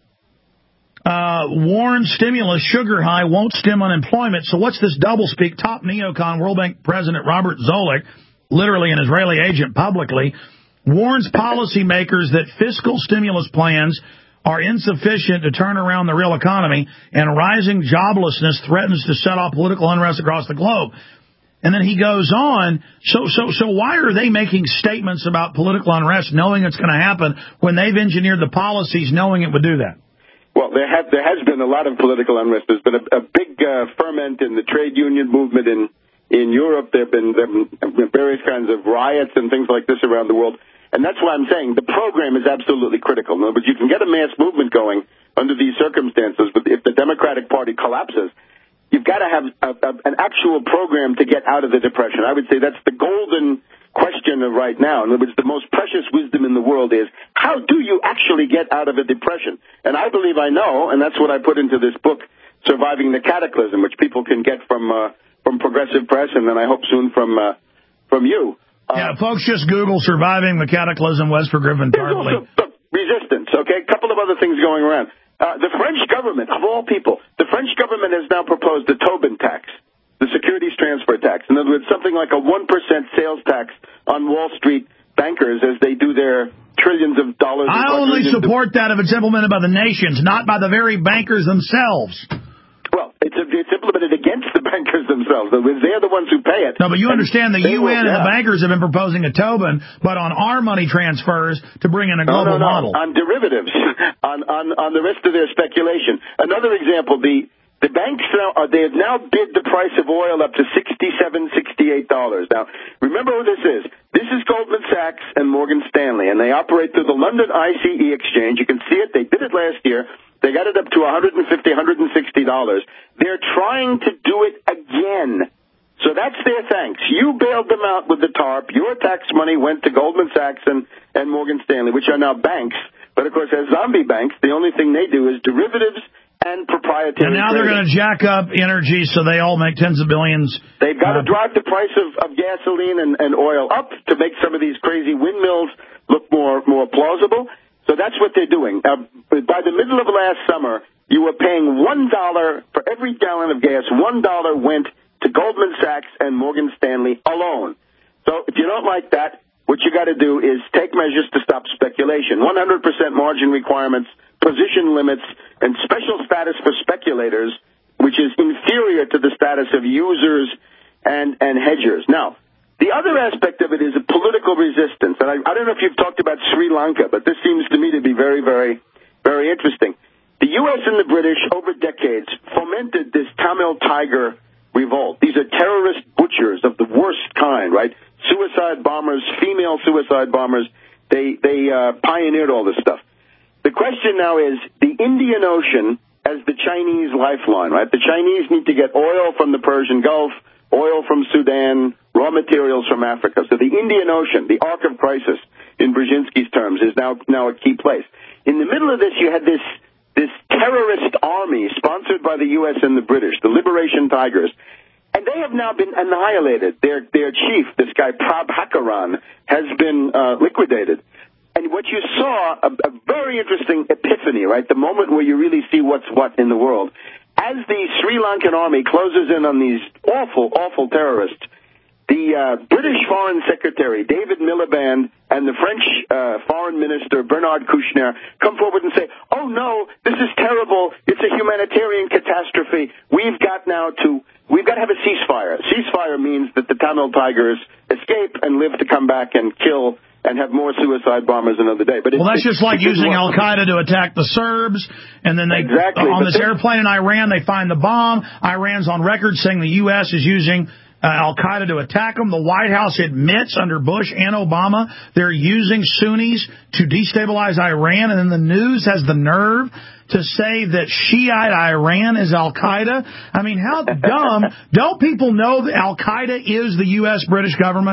uh, warns stimulus sugar high won't stem unemployment. So what's this doublespeak? Top neocon World Bank President Robert Zoellick, literally an Israeli agent publicly, warns policymakers that fiscal stimulus plans are insufficient to turn around the real economy, and rising joblessness threatens to set off political unrest across the globe. And then he goes on, so so so why are they making statements about political unrest knowing it's going to happen when they've engineered the policies knowing it would do that? Well, there, have, there has been a lot of political unrest. There's been a, a big uh, ferment in the trade union movement in, in Europe. There have, been, there have been various kinds of riots and things like this around the world. And that's why I'm saying the program is absolutely critical. In other words, you can get a mass movement going under these circumstances, but if the Democratic Party collapses, you've got to have a, a, an actual program to get out of the depression. I would say that's the golden question of right now. In other words, the most precious wisdom in the world is, how do you actually get out of a depression? And I believe I know, and that's what I put into this book, Surviving the Cataclysm, which people can get from uh, from Progressive Press, and then I hope soon from uh, from you. Uh, yeah, folks, just Google Surviving the Cataclysm, Westford Griffin Tarpley. Resistance, okay? A couple of other things going around. Uh, the French government, of all people, the French government has now proposed the Tobin tax, the securities transfer tax. In other words, something like a one percent sales tax on Wall Street bankers as they do their trillions of dollars. I only support that if it's implemented by the nations, not by the very bankers themselves. Well, it's, it's implemented against the bankers themselves. They're the ones who pay it. No, but you understand the U N will, yeah. and the bankers have been proposing a Tobin, but on our money transfers to bring in a global no, no, no. model. On derivatives, on, on, on the rest of their speculation. Another example, the the banks now, uh, they have now bid the price of oil up to sixty-seven dollars, sixty-eight dollars. Now, remember who this is. This is Goldman Sachs and Morgan Stanley, and they operate through the London I C E exchange. You can see it. They did it last year. They got it up to one hundred fifty dollars, one hundred sixty dollars. They're trying to do it again. So that's their thanks. You bailed them out with the TARP. Your tax money went to Goldman Sachs and, and Morgan Stanley, which are now banks. But, of course, as zombie banks, the only thing they do is derivatives and proprietary And now trading. they're going to jack up energy so they all make tens of billions. They've got uh, to drive the price of, of gasoline and, and oil up to make some of these crazy windmills look more, more plausible. So that's what they're doing. Uh, by the middle of last summer, you were paying one dollar for every gallon of gas. One dollar went to Goldman Sachs and Morgan Stanley alone. So if you don't like that, what you got to do is take measures to stop speculation. one hundred percent margin requirements, position limits, and special status for speculators, which is inferior to the status of users and, and hedgers. Now, the other aspect of it is a political resistance. And I, I don't know if you've talked about Sri Lanka, but this seems to me to be very, very, very interesting. The U S and the British, over decades, fomented this Tamil Tiger revolt. These are terrorist butchers of the worst kind, right? Suicide bombers, female suicide bombers. They, they uh, pioneered all this stuff. The question now is the Indian Ocean as the Chinese lifeline, right? The Chinese need to get oil from the Persian Gulf, oil from Sudan, raw materials from Africa. So the Indian Ocean, the Ark of Crisis, in Brzezinski's terms, is now now a key place. In the middle of this, you had this this terrorist army sponsored by the U S and the British, the Liberation Tigers, and they have now been annihilated. Their their chief, this guy Prabhakaran, has been uh, liquidated. And what you saw, a, a very interesting epiphany, right? The moment where you really see what's what in the world. As the Sri Lankan army closes in on these awful, awful terrorists, the uh, British Foreign Secretary, David Miliband, and the French uh, Foreign Minister, Bernard Kouchner, come forward and say, oh, no, this is terrible. It's a humanitarian catastrophe. We've got now to, we've got to have a ceasefire. Ceasefire means that the Tamil Tigers escape and live to come back and kill and have more suicide bombers another day. But well, that's just like using Al-Qaeda to attack the Serbs, and then they exactly. on this this, airplane in Iran, they find the bomb. Iran's on record saying the U S is using uh, Al-Qaeda to attack them. The White House admits under Bush and Obama they're using Sunnis to destabilize Iran, and then the news has the nerve to say that Shiite Iran is Al-Qaeda. I mean, how dumb. Don't people know that Al-Qaeda is the U S British government?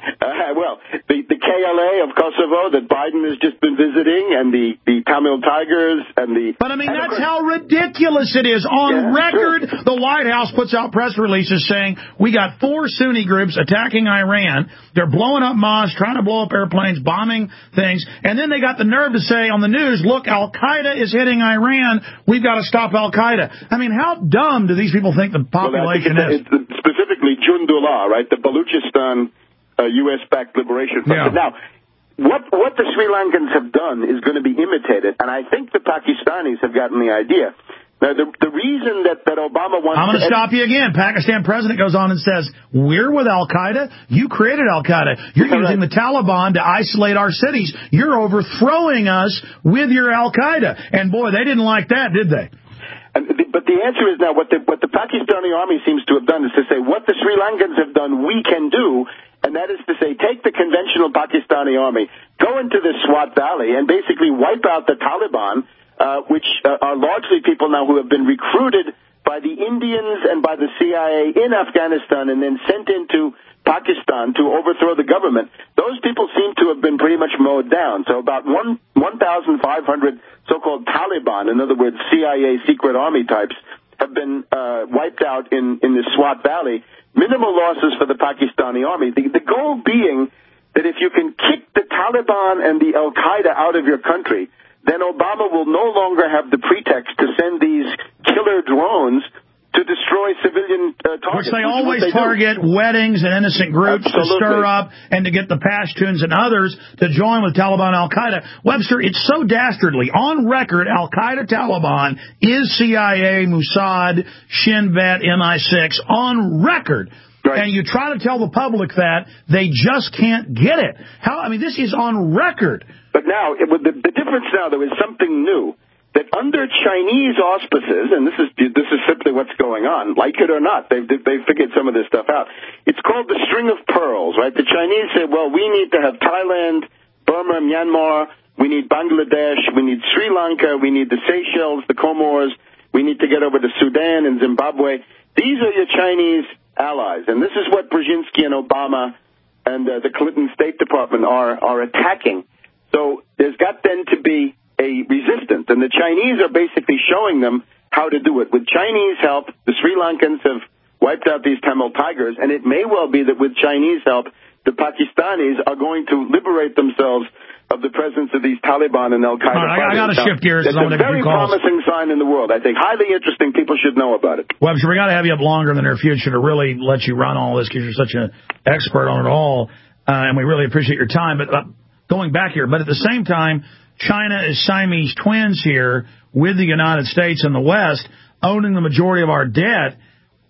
Uh, well, the, the K L A of Kosovo that Biden has just been visiting, and the, the Tamil Tigers, and the... But, I mean, that's how ridiculous it is. On yeah, record, true. the White House puts out press releases saying, we got four Sunni groups attacking Iran. They're blowing up mosques, trying to blow up airplanes, bombing things. And then they got the nerve to say on the news, look, Al-Qaeda is hitting Iran. We've got to stop Al-Qaeda. I mean, how dumb do these people think the population well, is? It's, it's specifically Jundullah, right, the Baluchistan uh, U S-backed liberation front. Yeah. Now, what what the Sri Lankans have done is going to be imitated, and I think the Pakistanis have gotten the idea. Now, the, the reason that, that Obama wants I'm going to stop you again. Pakistan president goes on and says, we're with Al-Qaeda. You created Al-Qaeda. You're All using right. the Taliban to isolate our cities. You're overthrowing us with your Al-Qaeda. And, boy, they didn't like that, did they? And the, but the answer is now what the, what the Pakistani army seems to have done is to say what the Sri Lankans have done we can do, and that is to say take the conventional Pakistani army, go into the Swat Valley, and basically wipe out the Taliban, uh, which uh, are largely people now who have been recruited by the Indians and by the C I A in Afghanistan and then sent into Pakistan to overthrow the government. Those people seem to have been pretty much mowed down. So about one one thousand five hundred so-called Taliban, in other words, C I A secret army types, have been uh, wiped out in, in the Swat Valley. Minimal losses for the Pakistani army. The, the goal being that if you can kick the Taliban and the Al-Qaeda out of your country, then Obama will no longer have the pretext to send these killer drones to destroy civilian uh, targets. Which they which always they target do. weddings and innocent groups Absolutely. to stir up and to get the Pashtuns and others to join with Taliban Al-Qaeda. Webster, it's so dastardly. On record, Al-Qaeda Taliban is C I A, Mossad, Shin Bet, M I six. On record. Right. And you try to tell the public that, they just can't get it. How? I mean, this is on record. But now, it, the, the difference now, there is something new. That under Chinese auspices, and this is this is simply what's going on, like it or not, they've, they've figured some of this stuff out. It's called the string of pearls, right? The Chinese say, well, we need to have Thailand, Burma, Myanmar, we need Bangladesh, we need Sri Lanka, we need the Seychelles, the Comores, we need to get over to Sudan and Zimbabwe. These are your Chinese allies, and this is what Brzezinski and Obama and uh, the Clinton State Department are, are attacking. So there's got then to be a resistance, and the Chinese are basically showing them how to do it. With Chinese help, the Sri Lankans have wiped out these Tamil Tigers, and it may well be that with Chinese help, the Pakistanis are going to liberate themselves of the presence of these Taliban and Al-Qaeda. All right, I got to shift gears. It's a very promising sign in the world. I think highly interesting. People should know about it. Webster, we got to have you up longer in the near future to really let you run all this because you're such an expert on it all, uh, and we really appreciate your time. But uh, going back here, but at the same time, China is Siamese twins here with the United States and the West owning the majority of our debt.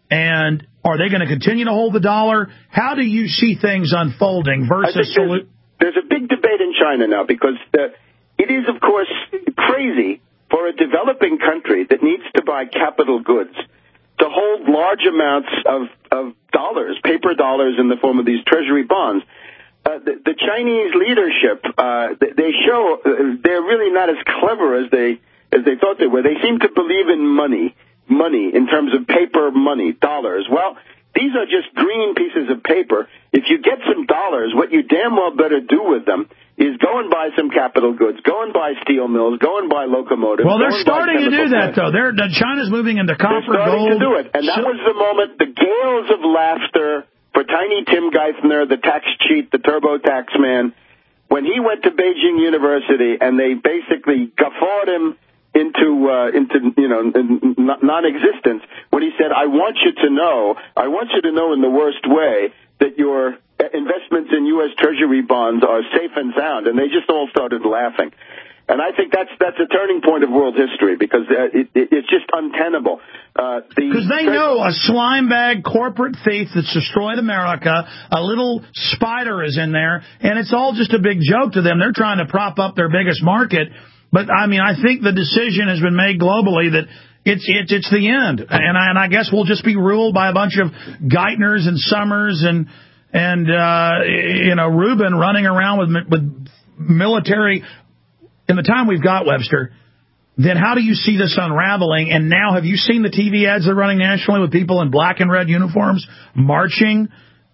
And are they going to continue to hold the dollar? How do you see things unfolding versus... There's, there's a big debate in China now because the, it is, of course, crazy for a developing country that needs to buy capital goods to hold large amounts of, of dollars, paper dollars in the form of these treasury bonds. Uh, the, the Chinese leadership, uh, they show uh, they're really not as clever as they as they thought they were. They seem to believe in money, money in terms of paper money, dollars. Well, these are just green pieces of paper. If you get some dollars, what you damn well better do with them is go and buy some capital goods, go and buy steel mills, go and buy locomotives. Well, they're starting to do that, plants. though. They're, China's moving into copper, they're starting gold. to do it, and that was the moment, the gales of laughter for Tiny Tim Geithner, the tax cheat, the TurboTax man, when he went to Beijing University and they basically guffawed him into uh, into you know non-existence when he said, "I want you to know, I want you to know in the worst way that your investments in U S Treasury bonds are safe and sound," and they just all started laughing. And I think that's that's a turning point of world history because uh, it, it, it's just untenable. Because uh, they know a slime bag corporate thief that's destroyed America, a little spider is in there, and it's all just a big joke to them. They're trying to prop up their biggest market. But, I mean, I think the decision has been made globally that it's it's, it's the end. And I, and I guess we'll just be ruled by a bunch of Geithners and Summers and, and uh, you know, Rubin running around with with military. In the time we've got, Webster, then how do you see this unraveling? And now have you seen the T V ads they're running nationally with people in black and red uniforms marching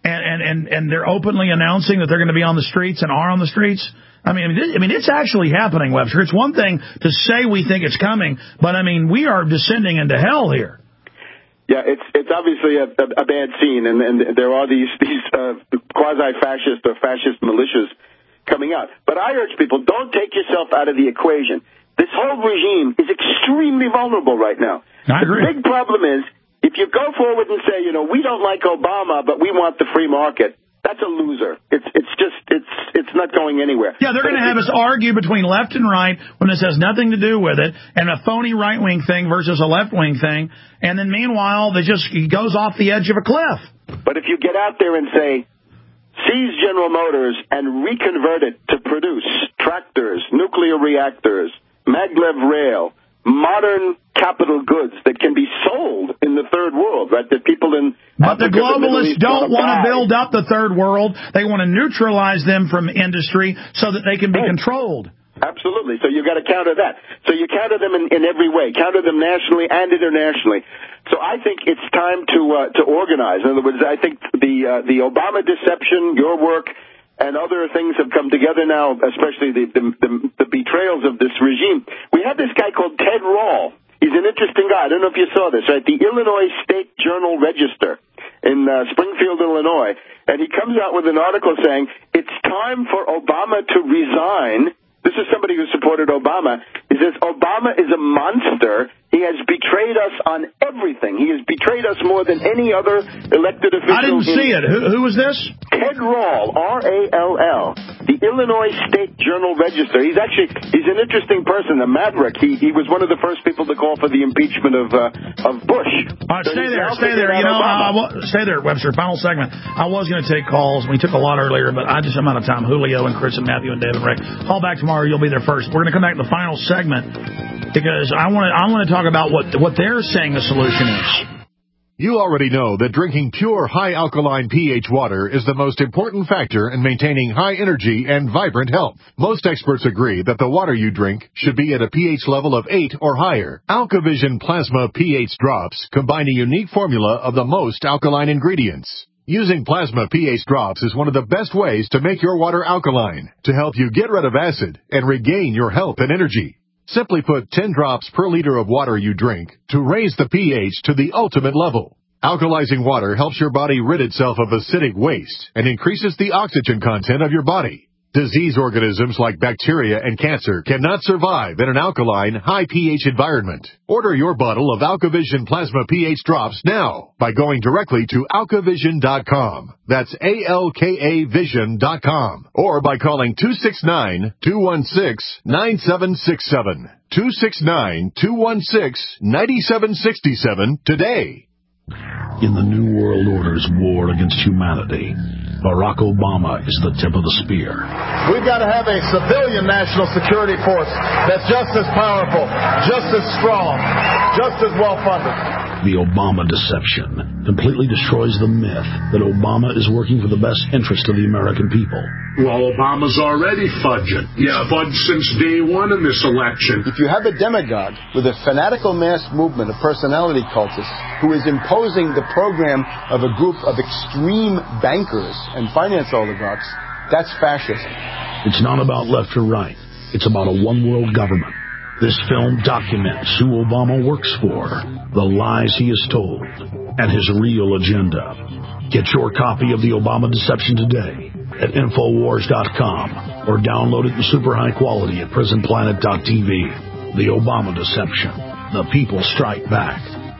and, and, and, and they're openly announcing that they're going to be on the streets and are on the streets. I mean, I mean, it's actually happening, Webster. It's one thing to say we think it's coming, but, I mean, we are descending into hell here. Yeah, it's it's obviously a, a, a bad scene, and, and there are these, these uh, quasi-fascist or fascist militias coming out. But I urge people, don't take yourself out of the equation. This whole regime is extremely vulnerable right now. I agree. The big problem is, if you go forward and say, you know, we don't like Obama, but we want the free market, that's a loser. It's it's just, it's it's not going anywhere. Yeah, they're going to have us argue between left and right when this has nothing to do with it, and a phony right-wing thing versus a left-wing thing, and then meanwhile, they just it goes off the edge of a cliff. But if you get out there and say, seize General Motors and reconvert it to produce tractors, nuclear reactors, maglev rail, modern capital goods that can be sold in the third world, right? That people in But the Africa, globalists the don't want to die. build up the third world. They want to neutralize them from industry so that they can be right. controlled. Absolutely. So you got to counter that. So you counter them in, in every way. Counter them nationally and internationally. So I think it's time to uh, to organize. In other words, I think the uh, the Obama deception, your work, and other things have come together now, especially the, the, the, the betrayals of this regime. We have this guy called Ted Rall. He's an interesting guy. I don't know if you saw this, right? The Illinois State Journal Register in uh, Springfield, Illinois. And he comes out with an article saying, it's time for Obama to resign. This is somebody who supported Obama. He says, Obama is a monster. He has betrayed us on everything. He has betrayed us more than any other elected official. I didn't see it. Who, who was this? Ted Rall, R A L L, the Illinois State Journal Register. He's actually, he's an interesting person, a maverick. He he was one of the first people to call for the impeachment of uh, of Bush. All right, so stay there, stay there. You know, uh, stay there, Webster. Final segment. I was going to take calls. We took a lot earlier, but I just am out of time. Julio and Chris and Matthew and David Ray. Call back tomorrow. You'll be there first. We're going to come back to the final segment because I want to I want to talk about what what they're saying the solution is. You already know that drinking pure, high-alkaline pH water is the most important factor in maintaining high energy and vibrant health. Most experts agree that the water you drink should be at a pH level of eight or higher. AlkaVision Plasma pH drops combine a unique formula of the most alkaline ingredients. Using Plasma pH drops is one of the best ways to make your water alkaline, to help you get rid of acid and regain your health and energy. Simply put ten drops per liter of water you drink to raise the pH to the ultimate level. Alkalizing water helps your body rid itself of acidic waste and increases the oxygen content of your body. Disease organisms like bacteria and cancer cannot survive in an alkaline, high pH environment. Order your bottle of AlkaVision Plasma pH drops now by going directly to alka vision dot com. That's A L K A vision dot com. Or by calling two six nine, two one six, nine seven six seven. two six nine, two one six, nine seven six seven today. In the New World Order's war against humanity, Barack Obama is the tip of the spear. We've got to have a civilian national security force that's just as powerful, just as strong, just as well-funded. The Obama deception completely destroys the myth that Obama is working for the best interest of the American people. Well, Obama's already fudging. Yeah, fudged since day one in this election. If you have a demagogue with a fanatical mass movement of personality cultists who is imposing the program of a group of extreme bankers and finance oligarchs, that's fascism. It's not about left or right. It's about a one-world government. This film documents who Obama works for, the lies he has told, and his real agenda. Get your copy of The Obama Deception today at Infowars dot com or download it in super high quality at Prison Planet dot T V. The Obama Deception. The people strike back.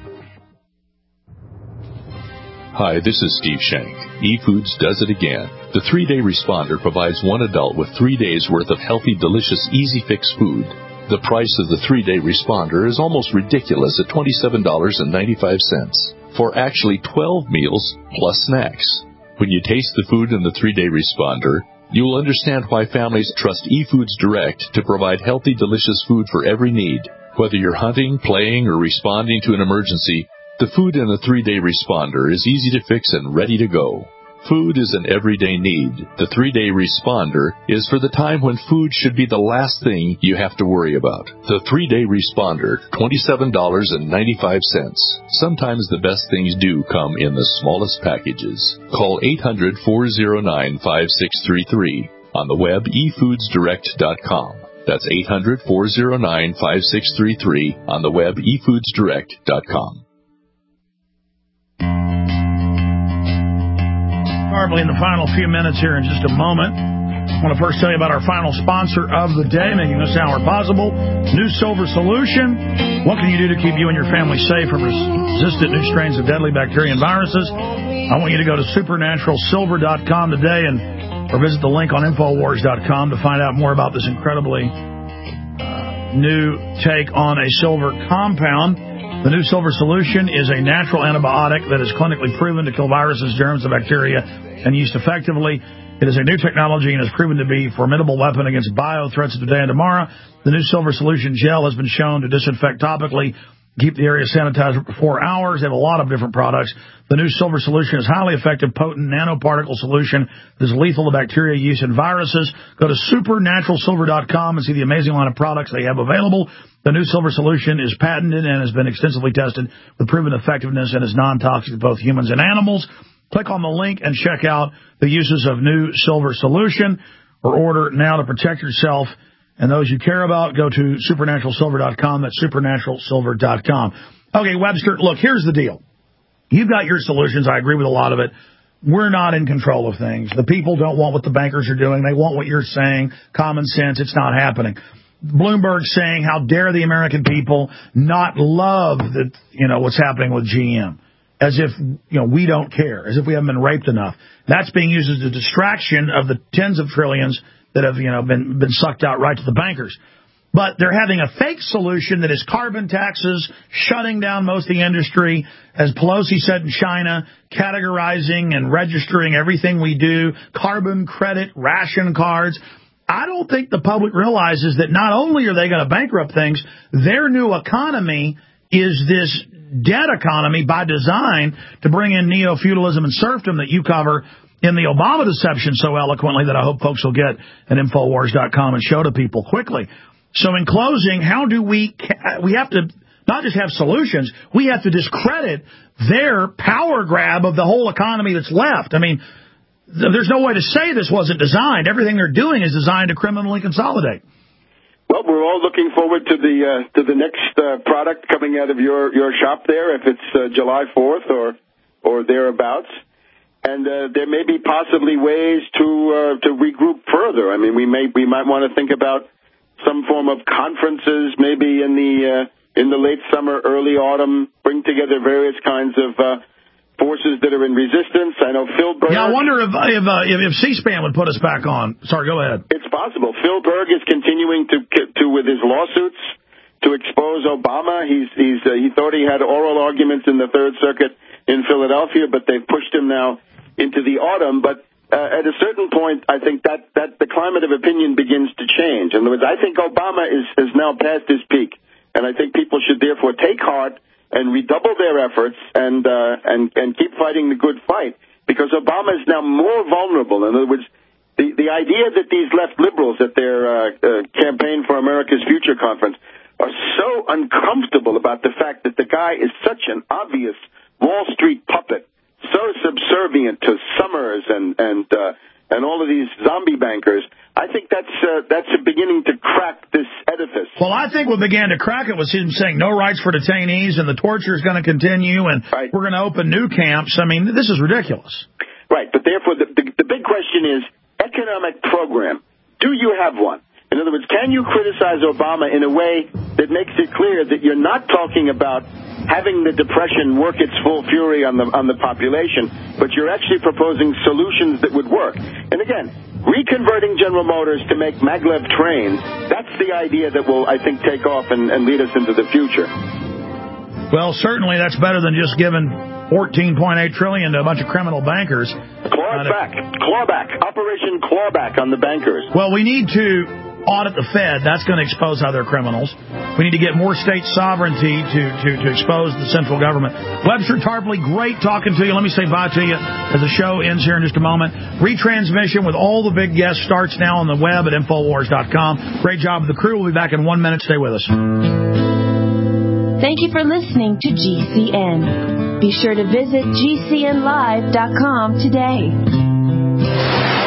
Hi, this is Steve Shank. eFoods does it again. The three-day responder provides one adult with three days' worth of healthy, delicious, easy-fix food. The price of the three-day responder is almost ridiculous at twenty-seven dollars and ninety-five cents for actually twelve meals plus snacks. When you taste the food in the three-day responder, you will understand why families trust eFoods Direct to provide healthy, delicious food for every need. Whether you're hunting, playing, or responding to an emergency, the food in the three-day responder is easy to fix and ready to go. Food is an everyday need. The three-day responder is for the time when food should be the last thing you have to worry about. The three-day responder, twenty-seven dollars and ninety-five cents. Sometimes the best things do come in the smallest packages. Call eight hundred, four oh nine, five six three three. On the web, e foods direct dot com. That's eight hundred, four oh nine, five six three three. On the web, e foods direct dot com. Probably in the final few minutes here in just a moment. I want to first tell you about our final sponsor of the day, making this hour possible, New Silver Solution. What can you do to keep you and your family safe from resistant new strains of deadly bacteria and viruses? I want you to go to supernatural silver dot com today and or visit the link on infowars dot com to find out more about this incredibly uh, new take on a silver compound. The New Silver Solution is a natural antibiotic that is clinically proven to kill viruses, germs, and bacteria, and used effectively. It is a new technology and has proven to be a formidable weapon against bio threats of today and tomorrow. The New Silver Solution gel has been shown to disinfect topically, keep the area sanitized for four hours. They have a lot of different products. The New Silver Solution is highly effective, potent nanoparticle solution that is lethal to bacteria, yeast, and viruses. Go to supernatural silver dot com and see the amazing line of products they have available. The New Silver Solution is patented and has been extensively tested with proven effectiveness and is non-toxic to both humans and animals. Click on the link and check out the uses of New Silver Solution, or order now to protect yourself and those you care about. Go to supernatural silver dot com. That's supernatural silver dot com. Okay, Webster, look, here's the deal. You've got your solutions. I agree with a lot of it. We're not in control of things. The people don't want what the bankers are doing. They want what you're saying. Common sense. It's not happening. Bloomberg saying, how dare the American people not love the, you know, what's happening with G M, as if, you know, we don't care, as if we haven't been raped enough. That's being used as a distraction of the tens of trillions that have, you know, been been sucked out right to the bankers. But they're having a fake solution that is carbon taxes, shutting down most of the industry, as Pelosi said in China, categorizing and registering everything we do, carbon credit, ration cards. I don't think the public realizes that not only are they going to bankrupt things, their new economy is this debt economy by design to bring in neo-feudalism and serfdom that you cover in the Obama deception so eloquently that I hope folks will get at infowars dot com and show to people quickly. So in closing, how do we, we have to not just have solutions, we have to discredit their power grab of the whole economy that's left. I mean, there's no way to say this wasn't designed. Everything they're doing is designed to criminally consolidate. Well, we're all looking forward to the uh, to the next uh, product coming out of your, your shop there, if it's uh, July fourth or or thereabouts. And uh, there may be possibly ways to uh, to regroup further. I mean, we may we might want to think about some form of conferences, maybe in the uh, in the late summer, early autumn, bring together various kinds of uh, forces that are in resistance. I know Phil Berg. Yeah, I wonder if if, uh, if if C-SPAN would put us back on. Sorry, go ahead. It's possible. Phil Berg is continuing to to with his lawsuits to expose Obama. He's he's uh, he thought he had oral arguments in the Third Circuit in Philadelphia, but they've pushed him now into the autumn. But uh, at a certain point, I think that that the climate of opinion begins to change. In other words, I think Obama is has now passed his peak, and I think people should therefore take heart and redouble their efforts and uh, and and keep fighting the good fight, because Obama is now more vulnerable. In other words, the the idea that these left liberals at their uh, uh, Campaign for America's Future conference are so uncomfortable about the fact that the guy is such an obvious Wall Street puppet, so subservient to Summers and and uh, and all of these zombie bankers. I think that's uh, that's beginning to crack this edifice. Well, I think what began to crack it was him saying no rights for detainees and the torture is going to continue and right. we're going to open new camps. I mean, this is ridiculous. Right, but therefore the, the, the big question is economic program. Do you have one? In other words, can you criticize Obama in a way that makes it clear that you're not talking about having the Depression work its full fury on the on the population, but you're actually proposing solutions that would work? And again, reconverting General Motors to make maglev trains, that's the idea that will, I think, take off and, and lead us into the future. Well, certainly that's better than just giving fourteen point eight trillion dollars to a bunch of criminal bankers. Clawback. Clawback. Operation Clawback on the bankers. Well, we need to audit the Fed. That's going to expose how they're criminals. We need to get more state sovereignty to, to, to expose the central government. Webster Tarpley, great talking to you. Let me say bye to you as the show ends here in just a moment. Retransmission with all the big guests starts now on the web at Infowars dot com. Great job with the crew. We'll be back in one minute. Stay with us. Thank you for listening to G C N. Be sure to visit G C N live dot com today.